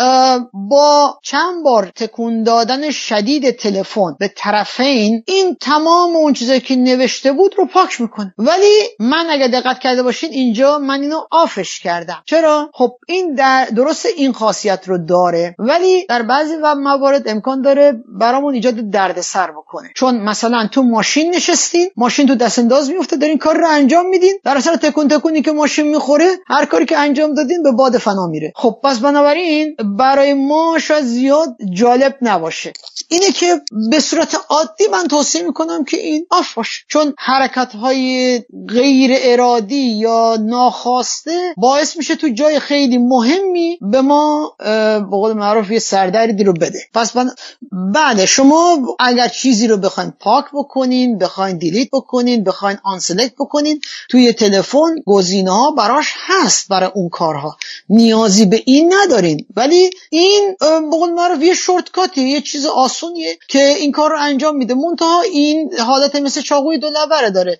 با چند بار تکون دادن شدید تلفن به طرفین این تمام اون چیزایی که نوشته بود رو پاک میکنه. ولی من اگه دقت کرده باشین اینجا من اینو آفش کردم. چرا؟ خب این درست این خاصیت رو داره ولی در بعضی موارد امکان داره برامون ایجاد دردسر بکنه. چون مثلا تو ماشین نشستین، ماشین تو دست انداز میفته، دارین کار رو انجام میدین، در اثر تکونی که ماشین میخوره هر کاری که انجام دادین به باد فنا میره. خب پس بنابراین برای ما شاید زیاد جالب نباشه. اینه که به صورت عادی من توصیه میکنم که این آف باشه، چون حرکت‌های غیر ارادی یا ناخواسته باعث میشه تو جای خیلی مهمی به ما به قول معروف یه سردردی رو بده. پس بعد شما اگر چیزی رو بخواین پاک بکنین، بخواین دیلیت بکنین، بخواین آن سلکت بکنین، توی تلفن گزینه‌ها براش هست برای اون کارها، نیازی به این ندارین. ولی این به قول معروف یه شورتکاتیه، یه چیز آسونیه که این کار رو انجام میده. منتها این حالت مثل چاقوی دو لبره داره.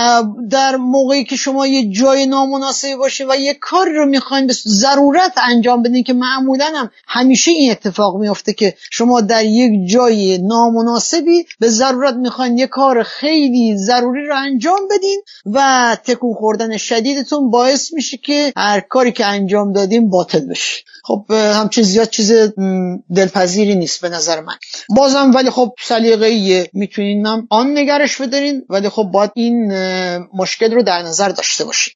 در موقعی که شما یه جای نامناسبی باشه و یه کاری رو میخواین به ضرورت انجام بدین که معمولاً هم همیشه این اتفاق میفته که شما در یک جای نامناسبی به ضرورت میخواین یه کار خیلی ضروری رو انجام بدین و تکون خوردن شدیدتون باعث میشه که هر کاری که انجام دادین باطل بشه. خب همچین زیاد چیز دلپذیری نیست به نظر من. بازم ولی خب سلیقه‌ایه، میتونین هم آن نگرش بدارین ولی خب باید این مشکل رو در نظر داشته باشین.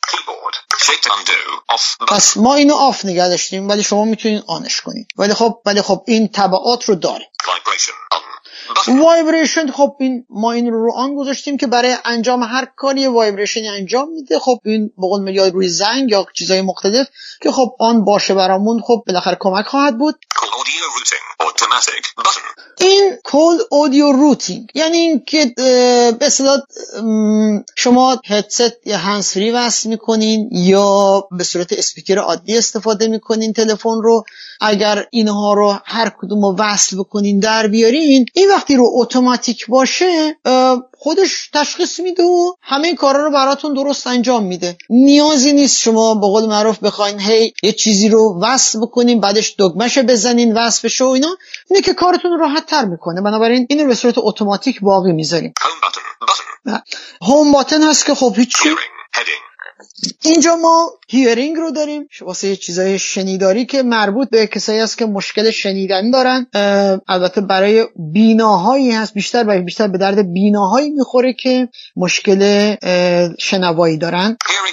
پس ما اینو آف نگه داشتیم ولی شما میتونین آنش کنین. ولی خب این تبعات رو داره. وایبریشن، خب این ما این رو آن گذاشتیم که برای انجام هر کاری وایبریشنی انجام میده. خب این به قول میاد روی زنگ یا چیزای مختلف که خب آن باشه برامون خب بالاخره کمک خواهد بود. audio routing automatic button. این کولد اودیو روتینگ یعنی این که به اصطلاح شما هدست یا هندز فری وصل میکنین یا به صورت اسپیکر عادی استفاده میکنین تلفن رو. اگر اینها رو هر کدوم رو وصل بکنین در بیارین، این وقتی رو اتوماتیک باشه خودش تشخیص میده و همه این کارا رو براتون درست انجام میده. نیازی نیست شما به قول معروف بخواین هی یه چیزی رو وصل بکنین بعدش دگمه‌شو بزنین وصل بشه و اینا. اینه که کارتون راحت تر میکنه. بنابراین اینو به صورت اتوماتیک باقی میذاریم. هوم باتن هست که خب هیچی. اینجا ما هیرینگ رو داریم واسه چیزای شنیداری که مربوط به کسایی هست که مشکل شنیدن دارن. البته برای بیناهایی هست، بیشتر به درد بیناهایی میخوره که مشکل شنوایی دارن.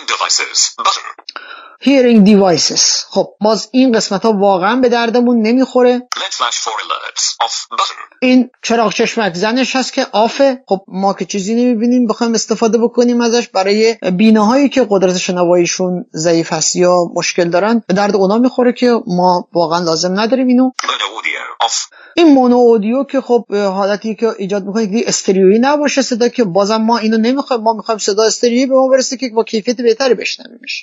Hearing devices. خب باز این قسمت ها واقعا به دردمون نمیخوره. این چراغ چشمک زنش هست که آفه. خب ما که چیزی نمیبینیم بخوایم استفاده بکنیم ازش، برای بیناهایی که قدرت شنواییشون ضعیف هست یا مشکل دارن به درد اونا میخوره که ما واقعا لازم نداریم اینو. این مونو اودیو که خب حالتی که ایجاد میکنه که استریویی نباشه صدا، که بازم ما اینو نمیخوایم. ما میخوایم صدا استریویی به ما برسه که با کیفیت بهتری بشنویمش.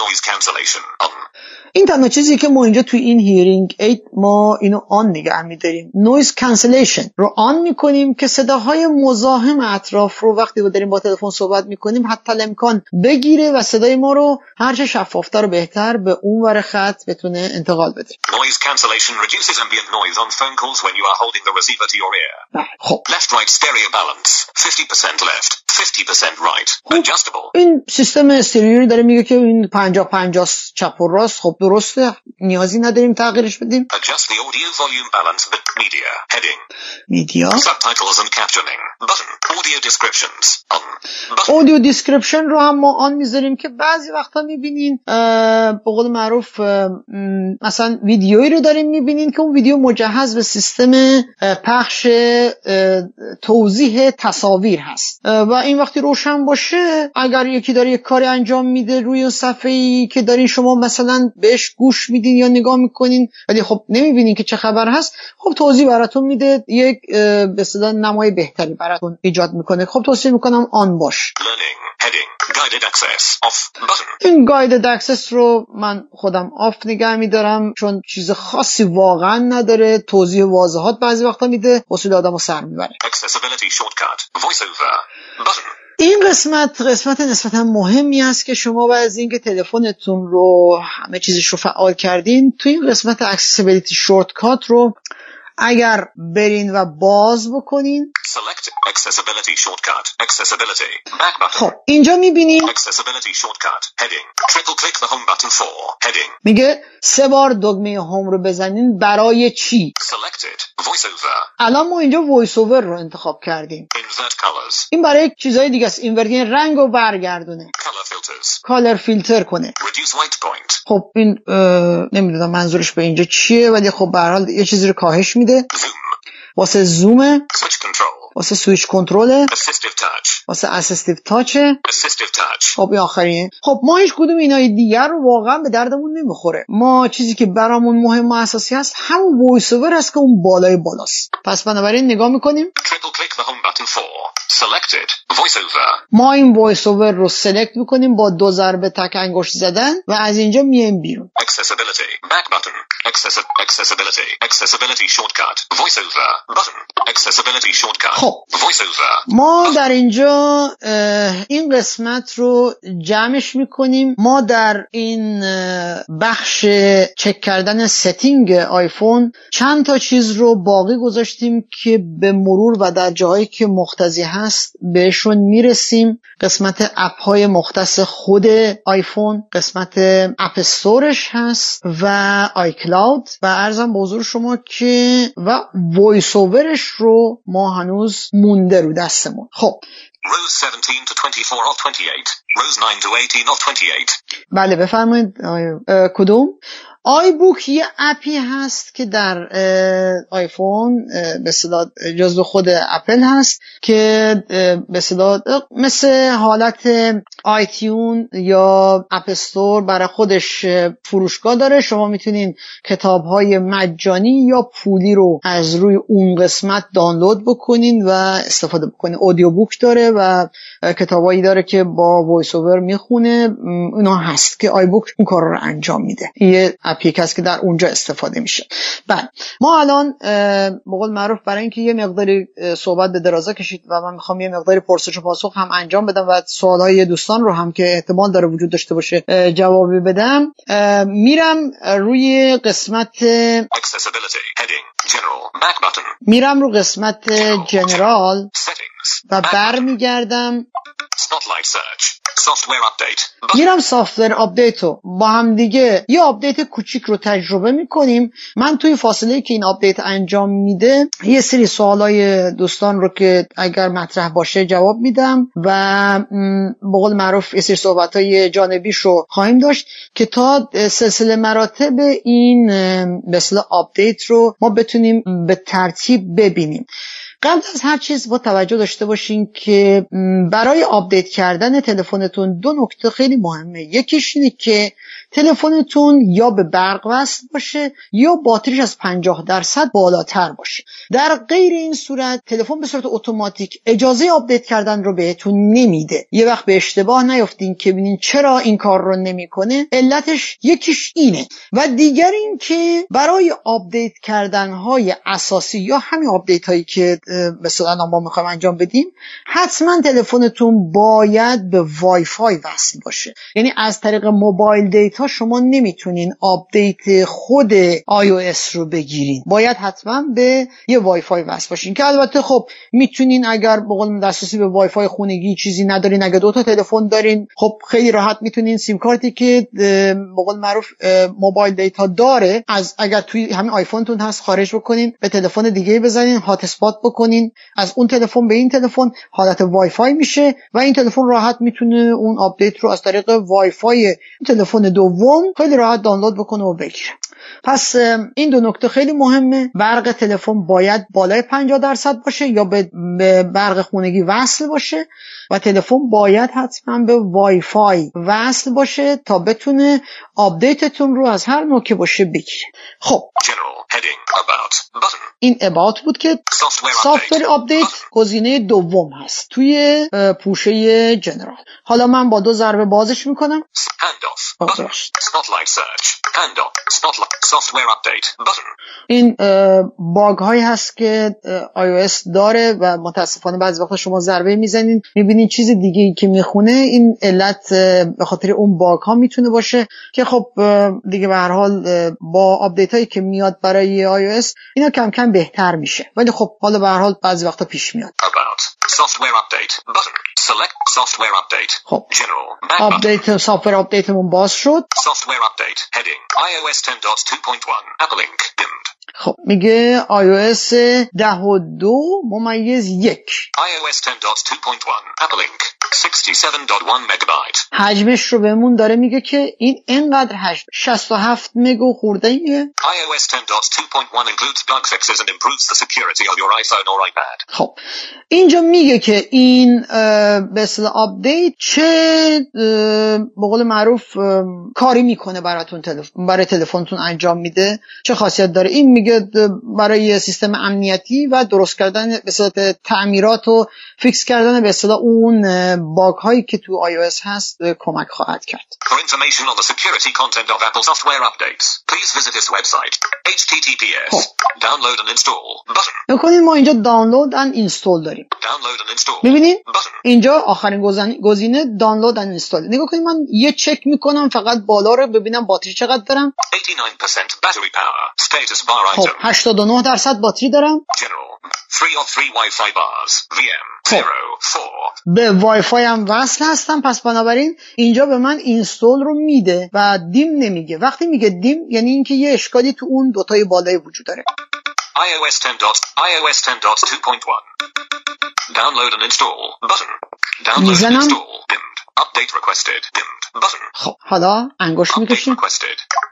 این تنها چیزی که ما اینجا توی این هیرینگ اید ما اینو آن نگه می‌داریم. نویز کانسلیشن رو آن میکنیم که صداهای مزاحم اطراف رو وقتی داریم با تلفن صحبت میکنیم حتی الامکان بگیره و صدای ما رو هرچه شفافتر و بهتر به اون ور خط بتونه انتقال بده. Noise cancellation reduces ambient noise on phone calls when you are holding the receiver to your ear. خب left right stereo balance 50% left 50% right adjustable. این سیستم استریویی داره میگه که این 50-50 چپ و راست. خب درسته، نیازی نداریم تغییرش بدیم. Adjust the audio volume balance but media heading media subtitles and captioning button audio descriptions on button. audio description رو هم ما آن میذاریم که بعضی وقتا میبینین به قول معروف مثلا ویدیویی رو داریم میبینین که اون ویدیو مجهز به سیستم پخش توضیح تصاویر هست و این وقتی روشن باشه اگر یکی داره یک کاری انجام میده روی صفحه‌ای که دارین شما مثلا بهش گوش میدین یا نگاه میکنین ولی خب نمیبینین که چه خبر هست، خب توضیح براتون میده، یک به اصطلاح نمای بهتری براتون ایجاد میکنه. خب توصیه میکنم آن باش. این گایدد اکسس رو من خودم آف نگه میدارم چون چیز خاصی واقعا نداره، توضیح واضحات بعضی وقتا میده، اصول آدمو سر میبره. این قسمت نسبتا مهمی است که شما بعد از اینکه تلفنتون رو همه چیزش رو فعال کردین، تو این قسمت اکسسیبیلیتی شورتکات رو اگر برین و باز بکنین، Select accessibility shortcut accessibility back button. خب اینجا میبینین accessibility shortcut heading triple click the home button for heading. میگه 3 بار دکمه هوم رو بزنین برای چی؟ Selected voice over. الان ما اینجا وایس اوور رو انتخاب کردیم. Invert colors. این برای چیزای دیگه است. اینورت یعنی رنگ رو برگردونه. Color filters. کالر فیلتر کنه. Reduce white point. خب این نمیدونم منظورش به اینجا چیه ولی خب به هر حال یه چیزی رو کاهش میده. واسه زومه، واسه سویچ کنترله، واسه اسیستیو تاچه، خب این آخریه. خب ما هیچ کدوم اینای دیگر رو واقعا به دردمون نمیخوره. ما چیزی که برامون مهم و اساسی هست همون وایس اوور است که اون بالای بالاست. پس بنابراین نگاه میکنیم ما این وایس اوور رو سلکت میکنیم با 2 ضربه تک انگشت زدن و از اینجا میایم بیرون. Accessibility back button accessibility shortcut voice over button accessibility shortcut خب voice over. ما در اینجا این قسمت رو جمعش میکنیم. ما در این بخش چک کردن ستینگ آیفون چند تا چیز رو باقی گذاشتیم که به مرور و در جاهایی که مقتضی هست بهشون میرسیم. قسمت اپ های مختص خود آیفون، قسمت اپ استورش هست و آی کلاود و عرضم به حضور شما که و وایس اوورش رو ما هنوز مونده رو دستمون. خب Rows 17 to 24 of 28 rows 9 to 18 of 28. بله بفرمایید. کدوم؟ آیبوک یه اپی هست که در آیفون به اصطلاح جزو خود اپل هست که به اصطلاح مثل حالت آیتیون یا اپ استور برای خودش فروشگاه داره. شما میتونین کتاب‌های مجانی یا پولی رو از روی اون قسمت دانلود بکنین و استفاده بکنین. اودیو بوک داره و کتابایی داره که با وایس اوور میخونه. اونا هست که آیبوک اون کار رو انجام میده. یه اپی هست که در اونجا استفاده میشه. بعد ما الان به قول معروف برای اینکه یه مقداری صحبت به درازا کشید و من میخوام یه مقداری پرسش و پاسخ هم انجام بدم و سوالای دوستان رو هم که احتمال داره وجود داشته باشه جوابی بدم، میرم روی قسمت میرم رو قسمت جنرال و برمیگردم میرم سافتور آپدیت رو با هم دیگه یه آپدیت کوچیک رو تجربه میکنیم. من توی فاصله که این آپدیت انجام میده یه سری سوالای دوستان رو که اگر مطرح باشه جواب میدم و به قول معروف یه سری صحبتای جانبیش رو خواهیم داشت که تا سلسله مراتب این به اصطلاح آپدیت رو ما بتونیم به ترتیب ببینیم. قبل از هر چیز با توجه داشته باشین که برای آپدیت کردن تلفنتون دو نکته خیلی مهمه. یکیش اینه که تلفنتون یا به برق وصل باشه یا باتریش از 50% بالاتر باشه. در غیر این صورت تلفن به صورت اتوماتیک اجازه آپدیت کردن رو بهتون نمیده. یه وقت به اشتباه نیافتین که ببینین چرا این کار رو نمیکنه. علتش یکیش اینه و دیگر این که برای آپدیت کردن های اساسی یا همین آپدیت هایی که مثلا ما میخوایم انجام بدیم حتما تلفنتون باید به وای فای وصل باشه. یعنی از طریق موبایل دیتا شما نمیتونین آپدیت خود iOS رو بگیرین، باید حتما به یه وای فای وصل باشین که البته خب میتونین اگر به قول دسترسی به وای فای خونگی چیزی ندارین، اگر دو تا تلفن دارین خب خیلی راحت میتونین سیم کارتی که به قول معروف موبایل دیتا داره از اگر توی همین آیفونتون هست خارج بکنین، به تلفن دیگه بزنین، هات اسپات بکنین، از اون تلفن به این تلفن حالت وای فای میشه و این تلفن راحت میتونه اون آپدیت رو از طریق وای فای تلفن دوم خیلی راحت دانلود بکنه و بگیره. پس این دو نکته خیلی مهمه. برق تلفن باید بالای 50% باشه یا به برق خونگی وصل باشه و تلفن باید حتما به وای فای وصل باشه تا بتونه آپدیتتون رو از هر نوع که باشه بگیره. خب این about بود که سافتور آپدیت گزینه دوم هست توی پوشه جنرال. حالا من با دو ضربه بازش میکنم. این باگ هایی هست که iOS داره و متاسفانه بعضی وقتا شما ضربه میزنین میبینین چیز دیگه ای که میخونه. این علت به خاطر اون باگ ها میتونه باشه که خب دیگه به هر حال با آپدیت هایی که میاد برای iOS اینا کم کم بهتر میشه، ولی خب حالا به هر حال بعضی وقتا پیش میاد. Software update button. Select software update. خب General. آپدیت سافتور آپدیتمون باز شد. Software update. Heading. iOS 10.2.1. Apple Inc. Dimmed. خب میگه iOS 10.2-1. iOS 10.2.1. Apple Inc. 67.1 megabyte. حجمش رو بهمون داره میگه که این اینقدر حجم 67 مگا خورده ایه. iOS 10.2.1 includes bug fixes and improves the security of your iPhone or iPad. خب اینجا میگه که این به اصطلاح آپدیت چه به قول معروف کاری میکنه براتون برای تلفنتون انجام میده، چه خاصیت داره. این میگه برای سیستم امنیتی و درست کردن به اصطلاح تعمیرات و فیکس کردن به اصطلاح اون باگ هایی که تو iOS هست کمک خواهد کرد. For information on the security content of Apple software updates, please visit this website. https. Download and install button. بکنید ما اینجا دانلود اند اینستال داریم. Download and install. ببینید button. اینجا آخرین گزینه دانلود اند اینستال. نگاه کنید من یه چک میکنم فقط بالا رو ببینم باتری چقدر دارم. 89% battery power. Status bar خب item. 89% bاتری دارم. General. 3 of 3 Wi-Fi bars. VM. 0. 4. به وای فای هم وصل هستم، پس بنابراین اینجا به من اینستال رو میده و دیم نمیگه. وقتی میگه دیم یعنی اینکه یه اشکالی تو اون دوتای بالای وجود داره. iOS 10.2.1. Download and install button. Download and میزنم. install. Dimmed. Update requested. Dimmed. Button. خب حالا انگشت Update میکشیم. requested.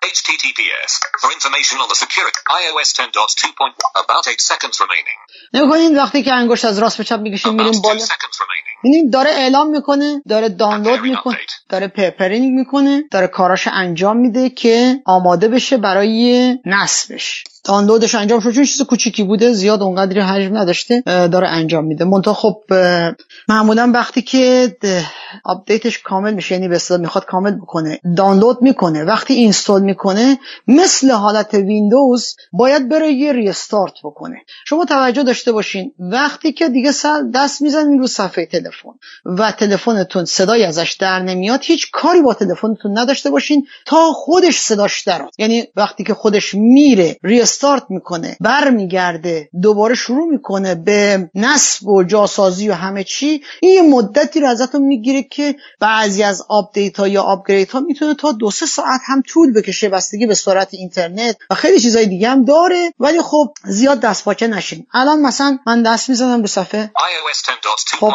HTTPS. For information on the security iOS 10.2. About 8 seconds remaining. نمی‌کنین وقتی که انگشت از راست به چپ می‌کشین میریم بالا. یعنی داره اعلام میکنه، داره دانلود میکنه، داره پرپرینگ میکنه، داره کاراش انجام میده که آماده بشه برای نصبش. دانلودش انجام شد چون چیز کوچیکی بوده، زیاد اونقدری حجم نداشته، داره انجام میده. منتها خب معمولا وقتی که آپدیتش کامل میشه، یعنی به اصطلاح میخواد کامل بکنه، دانلود میکنه، وقتی اینستال میکنه مثل حالت ویندوز باید بره یه ریستارت بکنه. شما توجه داشته باشین وقتی که دیگه دست میزنین رو صفحه تلفن و تلفنتون صدایی ازش در نمیاد، هیچ کاری با تلفنتون نداشته باشین تا خودش صداش درآد. یعنی وقتی که خودش میره ریستارت میکنه، برمیگرده دوباره شروع میکنه به نصب و جاسازی و همه چی، این مدتی رو ازتون میگیره که بعضی از آپدیت ها یا آپگرید ها میتونه تا 2-3 ساعت هم طول بکشه، بستگی به سرعت اینترنت و خیلی چیزای دیگه هم داره. ولی خب زیاد دست پاچه نشین. الان مثلا من دست میزنم رو صفحه خب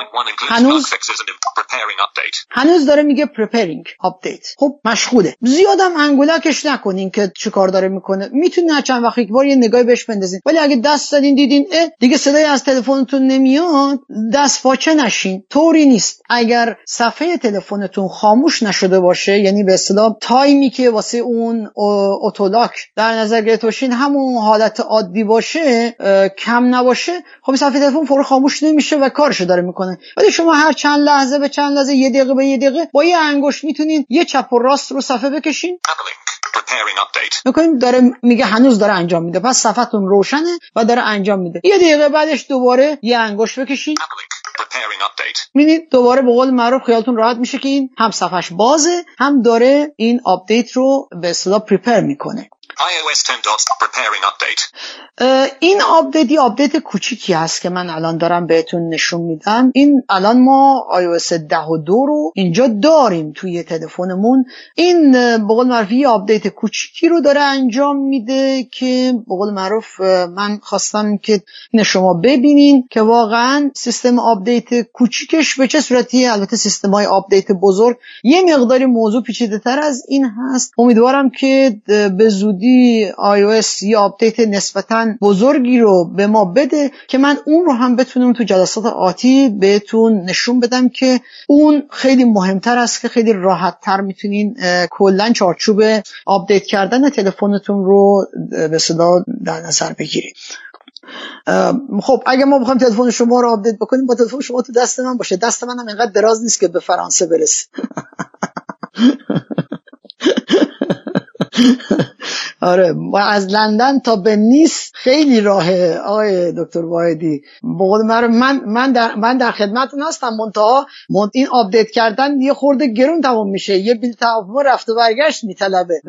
هنوز داره میگه preparing update. خب مشغوله. زیادم انگولکش نکنین که چه کار داره میکنه. میتونین چند وقت یک بار یه نگاهی بهش بندازین. ولی اگه دست زدین دیدین دیگه صدای از تلفنتون نمیاد، دست پاچه نشین. طوری نیست. اگر صفحه تلفنتون خاموش نشده باشه، یعنی به اصطلاح تایمی که واسه اون اتولاک در نظر گرفته باشین همون حالت عادی باشه، کم نباشه، خب صفحه تلفن فوری خاموش نمیشه و کارشو داره میکنه. ولی شما هر چند لحظه به چند لحظه، یه دقیقه به یه دقیقه با یه انگشت میتونین یه چپ و راست رو صفحه بکشین. میکنیم داره میگه هنوز داره انجام میده، پس صفحتون روشنه و داره انجام میده. یه دقیقه بعدش دوباره یه انگشت بکشین، میبینید دوباره به قول معروف خیالتون راحت میشه که این هم صفحش بازه، هم داره این آپدیت رو به اصطلاح پریپر میکنه. iOS 10. Preparing update. این آپدیت کوچیکی هست که من الان دارم بهتون نشون میدم. این الان ما iOS 10.2 رو اینجا داریم توی تلفنمون. این به قول معروف یه آپدیت کوچیکی رو داره انجام میده که به قول معروف من خواستم که این شما ببینین که واقعا سیستم آپدیت کوچیکش به چه صورتیه. البته سیستم‌های آپدیت بزرگ یه مقداری موضوع پیچیده‌تر از این هست. امیدوارم که به زودی iOS یه آپدیت نسبتاً بزرگی رو به ما بده که من اون رو هم بتونم تو جلسات آتی بهتون نشون بدم که اون خیلی مهمتر است، که خیلی راحت‌تر میتونین کلاً چارچوب آپدیت کردن تلفنتون رو به اصطلاح در نظر بگیرید. خب اگه ما بخوایم تلفن شما رو آپدیت بکنیم، با تلفن شما تو دست من باشه. دست منم اینقدر دراز نیست که به فرانسه برسه. آره، از لندن تا به نیس خیلی راهه آقای دکتر واحدی. بقول من در خدمتتون هستم. منتها این آپدیت کردن یه خورده گرون تمام میشه، یه بلیط هواپیما رفت و برگشت میطلبه.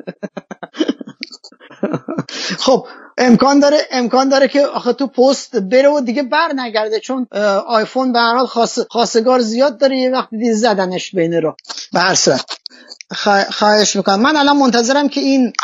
خب امکان داره که آخه تو پست بره و دیگه بر نگرده، چون آیفون به هر حال خواستگار زیاد داره، یه وقت دیگه زدنش بین رو. به هر صورت خواهش میکنم. من الان منتظرم که این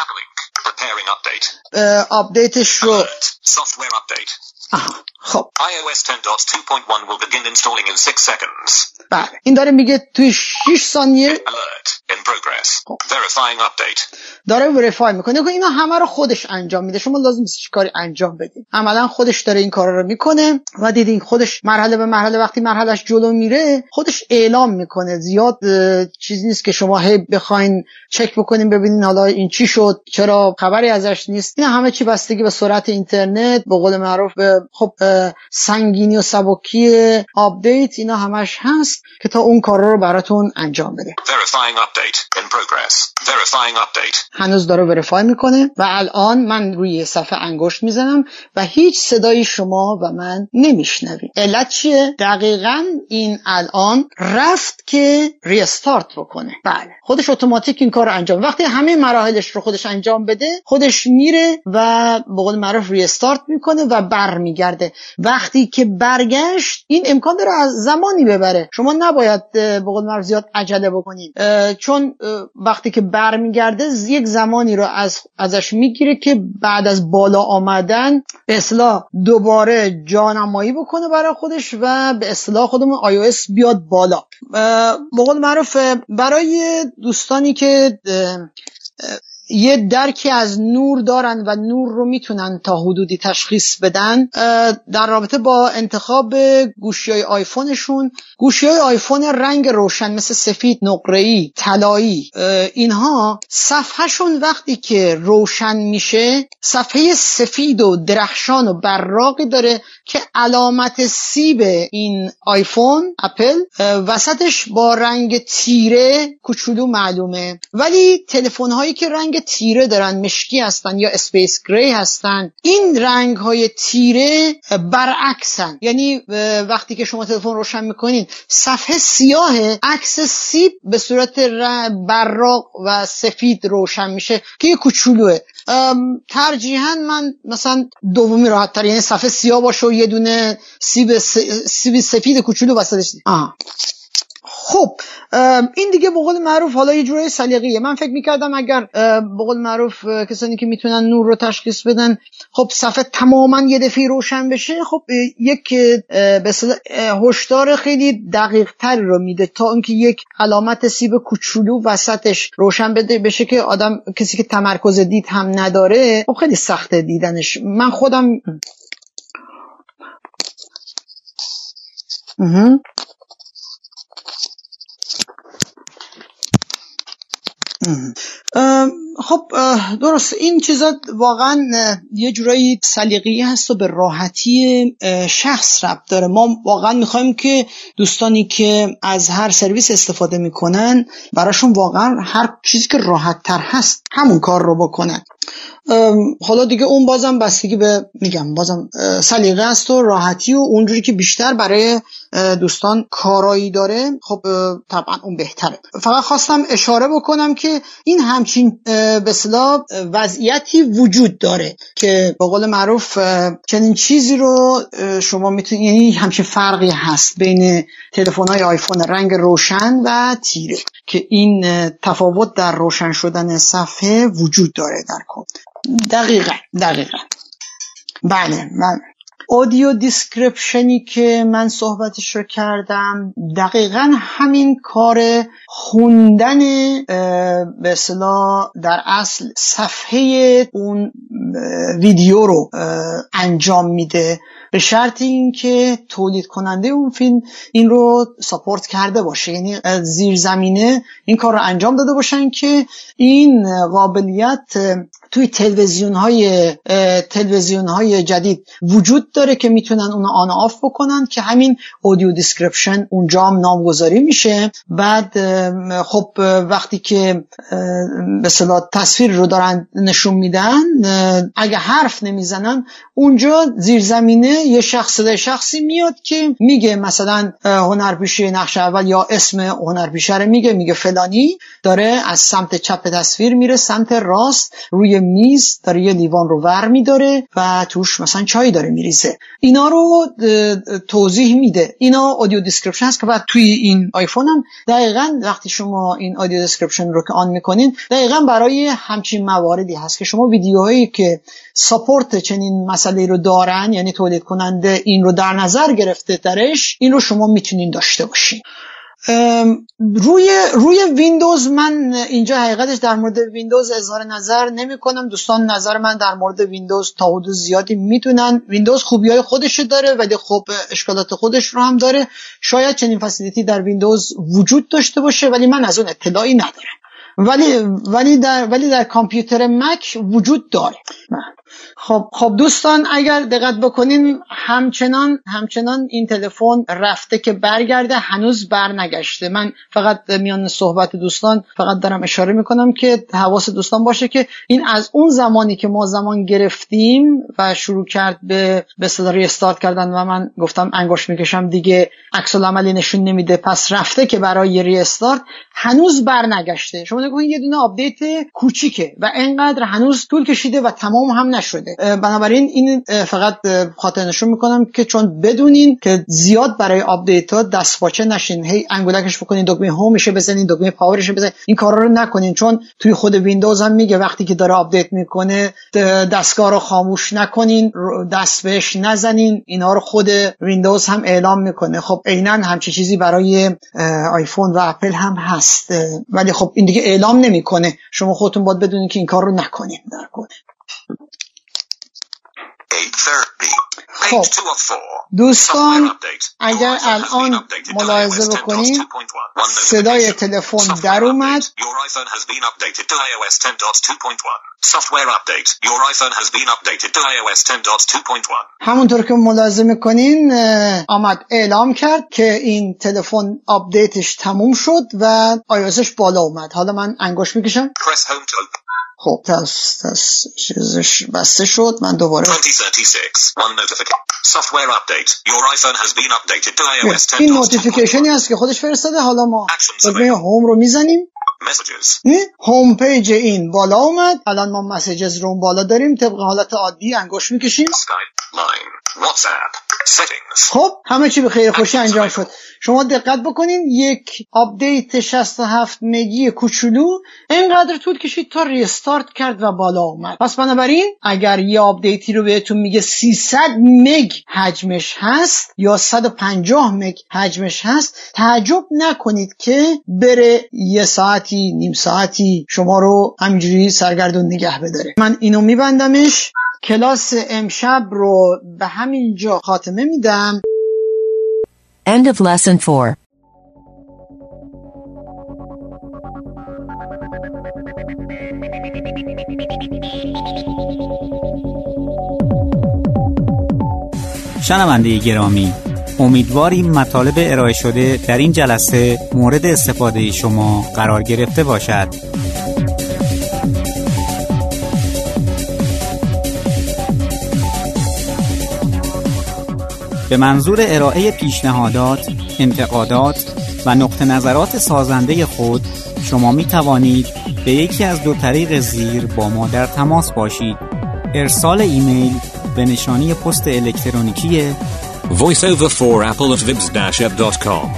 آپدیتش رو Software update. خب iOS 10.2.1 will begin installing in 6 seconds. بله، این داره میگه توی 6 ثانیه Alert. In progress. Verifying update. داره وریفای میکنه. اینا همه رو خودش انجام میده، شما لازم نیست هیچ کاری انجام بدید. عملا خودش داره این کارا رو میکنه و دیدین خودش مرحله به مرحله وقتی مرحلهش جلو میره خودش اعلام میکنه. زیاد چیزی نیست که شما هی بخواین چک بکنین ببینین حالا این چی شد، چرا خبری ازش نیست. این همه چی بستگی به سرعت اینترنت، به قول معروف خب سنگینی و سبکی آپدیت، اینا همش هست که تا اون کارا رو براتون انجام بده. Verifying update. In progress. Verifying update. هنوز داره وریفای میکنه و الان من روی صفحه انگشت میزنم و هیچ صدایی شما و من نمیشنویم. علت چیه؟ دقیقاً این الان رفت که ریستارت بکنه. بله، خودش اتوماتیک این کار رو انجام. وقتی همه مراحلش رو خودش انجام بده، خودش میره و به قول معروف ریستارت میکنه و برمیگرده. وقتی که برگشت این امکان داره از زمانی ببره. شما نباید به قول معروف زیاد عجله بکنید، چون وقتی که برمیگرده یک زمانی رو ازش میگیره که بعد از بالا آمدن به اصطلاح دوباره جانمایی بکنه برای خودش و به اصطلاح خودمون iOS بیاد بالا. به قول معروف برای دوستانی که یه درکی از نور دارن و نور رو میتونن تا حدودی تشخیص بدن. در رابطه با انتخاب گوشی‌های آیفونشون، گوشی‌های آیفون رنگ روشن مثل سفید، نقره‌ای، طلایی، اینها صفحهشون وقتی که روشن میشه صفحه سفید و درخشان و براقی داره که علامت سیب این آیفون اپل وسطش با رنگ تیره کوچولو معلومه. ولی تلفن هایی که رنگ تیره دارن، مشکی هستن یا اسپیس گری هستن، این رنگ های تیره برعکسن. یعنی وقتی که شما تلفن روشن میکنین صفحه سیاه، عکس سیب به صورت براق و سفید روشن میشه که یه کوچولوه. ترجیحاً من مثلا دومی راحت تر، یعنی صفحه سیاه باشه و یه دونه سیب سفید کوچولو وسطش. خب این دیگه به قول معروف حالا یه جورای سلیقه‌ایه. من فکر می‌کردم اگر به قول معروف کسانی که میتونن نور رو تشخیص بدن، خب صفحه تماما یه دفعه روشن بشه، خب یک به اصطلاح هشدار خیلی دقیق‌تر رو میده تا اینکه یک علامت سیب کوچولو وسطش روشن بشه که آدم، کسی که تمرکز دید هم نداره، خب خیلی سخته دیدنش. من خودم خب درست این چیزا واقعا یه جورایی سلیقه‌ای هست و به راحتی شخص ربط داره. ما واقعا میخوایم که دوستانی که از هر سرویس استفاده میکنن براشون واقعا هر چیزی که راحت تر هست همون کار رو بکنن. حالا دیگه اون بازم بستگی به بازم سلیقه است و راحتی و اونجوری که بیشتر برای دوستان کارایی داره، خب طبعا اون بهتره. فقط خواستم اشاره بکنم که این همچین به اصطلاح وضعیتی وجود داره که به قول معروف چنین چیزی رو شما میتونید، یعنی همچین فرقی هست بین تلفن‌های آیفون رنگ روشن و تیره که این تفاوت در روشن شدن صفحه وجود داره در کد. دقیقاً بله. اودیو دیسکریپشنی که من صحبتش رو کردم دقیقاً همین کار خوندن به اصطلاح در اصل صفحه اون ویدیو رو انجام میده، به شرط اینکه تولید کننده اون فیلم این رو ساپورت کرده باشه، یعنی زیرزمینه این کار رو انجام داده باشن که این قابلیت توی تلویزیون های جدید وجود داره که میتونن اونو آن آف بکنن که همین اودیو دیسکریپشن اونجا هم نامگذاری میشه. بعد خب وقتی که به اصطلاح تصویر رو دارن نشون میدن، اگه حرف نمیزنن اونجا زیرزمینه یه شخصی میاد که میگه مثلا هنرپیشه نقش اول یا اسم هنرپیشه رو میگه فلانی داره از سمت چپ تصویر میره سمت راست، روی میز داره یه لیوان رو ور میداره و توش مثلا چای داره میریزه. اینا رو توضیح میده. اینا اودیو دیسکریپشن هست که بعد توی این آیفون هم دقیقاً وقتی شما این اودیو دیسکریپشن رو که آن میکنین دقیقاً برای همچین مواردی هست که شما ویدیوهایی که ساپورت چنین مسئله رو دارن، یعنی تولید کننده این رو در نظر گرفته درش، این رو شما میتونین داشته باشین. روی ویندوز من اینجا حقیقتش در مورد ویندوز اظهار نظر نمی کنم. دوستان نظر من در مورد ویندوز تا حدود زیادی میتونن. ویندوز خوبیای خودش داره ولی خب اشکالات خودش رو هم داره. شاید چنین فسیلیتی در ویندوز وجود داشته باشه ولی من از اون اطلاعی ندارم، ولی در کامپیوتر مک وجود داره. خب دوستان اگر دقت بکنین همچنان این تلفن رفته که برگرده، هنوز برنگشته. من فقط میان صحبت دوستان فقط دارم اشاره میکنم که حواس دوستان باشه که این از اون زمانی که ما زمان گرفتیم و شروع کرد به اصطلاح ریستارت کردن و من گفتم انگشت میکشم دیگه عکس العملی نشون نمیده، پس رفته که برای ریستارت هنوز برنگشته. شما نگید یه دونه آپدیت کوچیکه و اینقدر هنوز طول کشیده و تمام هم نشده. بنابراین این فقط خاطر نشون میکنم که چون بدونین که زیاد برای آپدیت ها دستپاچه نشین، هی انگولکش بکنین، دکمه هومش بزنین، دکمه پاورش بزنین، این کارا رو نکنین، چون توی خود ویندوز هم میگه وقتی که داره آپدیت میکنه دستگاه رو خاموش نکنین، دست بهش نزنین. اینا رو خود ویندوز هم اعلام میکنه. خب عیناً همچین چیزی برای آیفون و اپل هم هست، ولی خب این دیگه اعلام نمیکنه. شما خودتون باید بدونین که این کار رو نکنین در کد. خب دوستان اگر الان ملاحظه بکنین صدای تلفن در اومد. همونطور که ملاحظه میکنین آمد اعلام کرد که این تلفن آپدیتش تموم شد و iOSش بالا اومد. حالا من انگشت میکشم. خب چیزش بسته شد. من دوباره 2036 one notification software update your iPhone has been updated to iOS 10. این نوتیفیکیشنی هست که خودش فرستاده. حالا ما دکمه هوم رو میزنیم. هوم پیج این بالا اومد. الان ما مسیجز رو بالا داریم. طبق حالت عادی انگشت میکشیم. خب همه چی به خیر خوشی انجام شد. شما دقت بکنین یک آپدیت 67 مگی کوچولو اینقدر طول کشید تا ریستارت کرد و بالا اومد. پس بنابراین اگر یه آپدیتی رو بهتون میگه 300 مگ حجمش هست یا 150 مگ حجمش هست، تعجب نکنید که بره یه ساعتی نیم ساعتی شما رو همینجوری سرگردون نگه بداره. من اینو میبندمش. کلاس امشب رو به همین جا خاتمه میدم. End of lesson 4. شنونده گرامی، امیدواریم مطالب ارائه شده در این جلسه مورد استفاده شما قرار گرفته باشد. به منظور ارائه پیشنهادات، انتقادات و نقطه نظرات سازنده خود شما می توانید به یکی از دو طریق زیر با ما در تماس باشید. ارسال ایمیل به نشانی پست الکترونیکی voiceover4apple@vibs-ep.com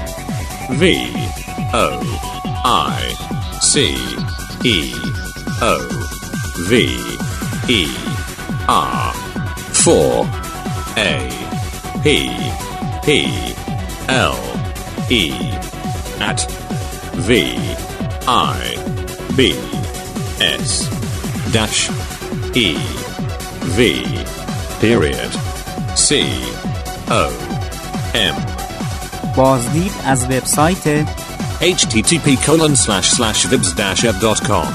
VIBAPPLE@VIBSCOM. بازدید از وبسایت http://vibs-ep.com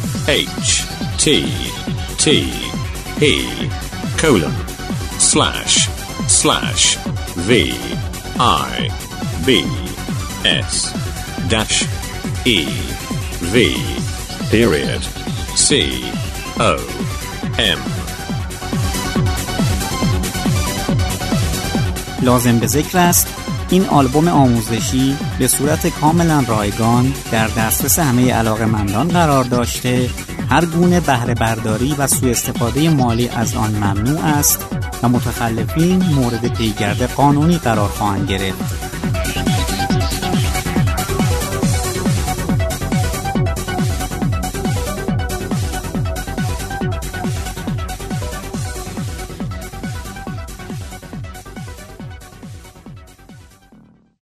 http://vibs-ep.com. لازم به ذکر است این آلبوم آموزشی به صورت کاملا رایگان در دسترس همه علاقه‌مندان قرار داشته هر گونه بهره برداری و سوء استفاده مالی از آن ممنوع است و متخلفین مورد پیگرد قانونی قرار خواهند گرفت.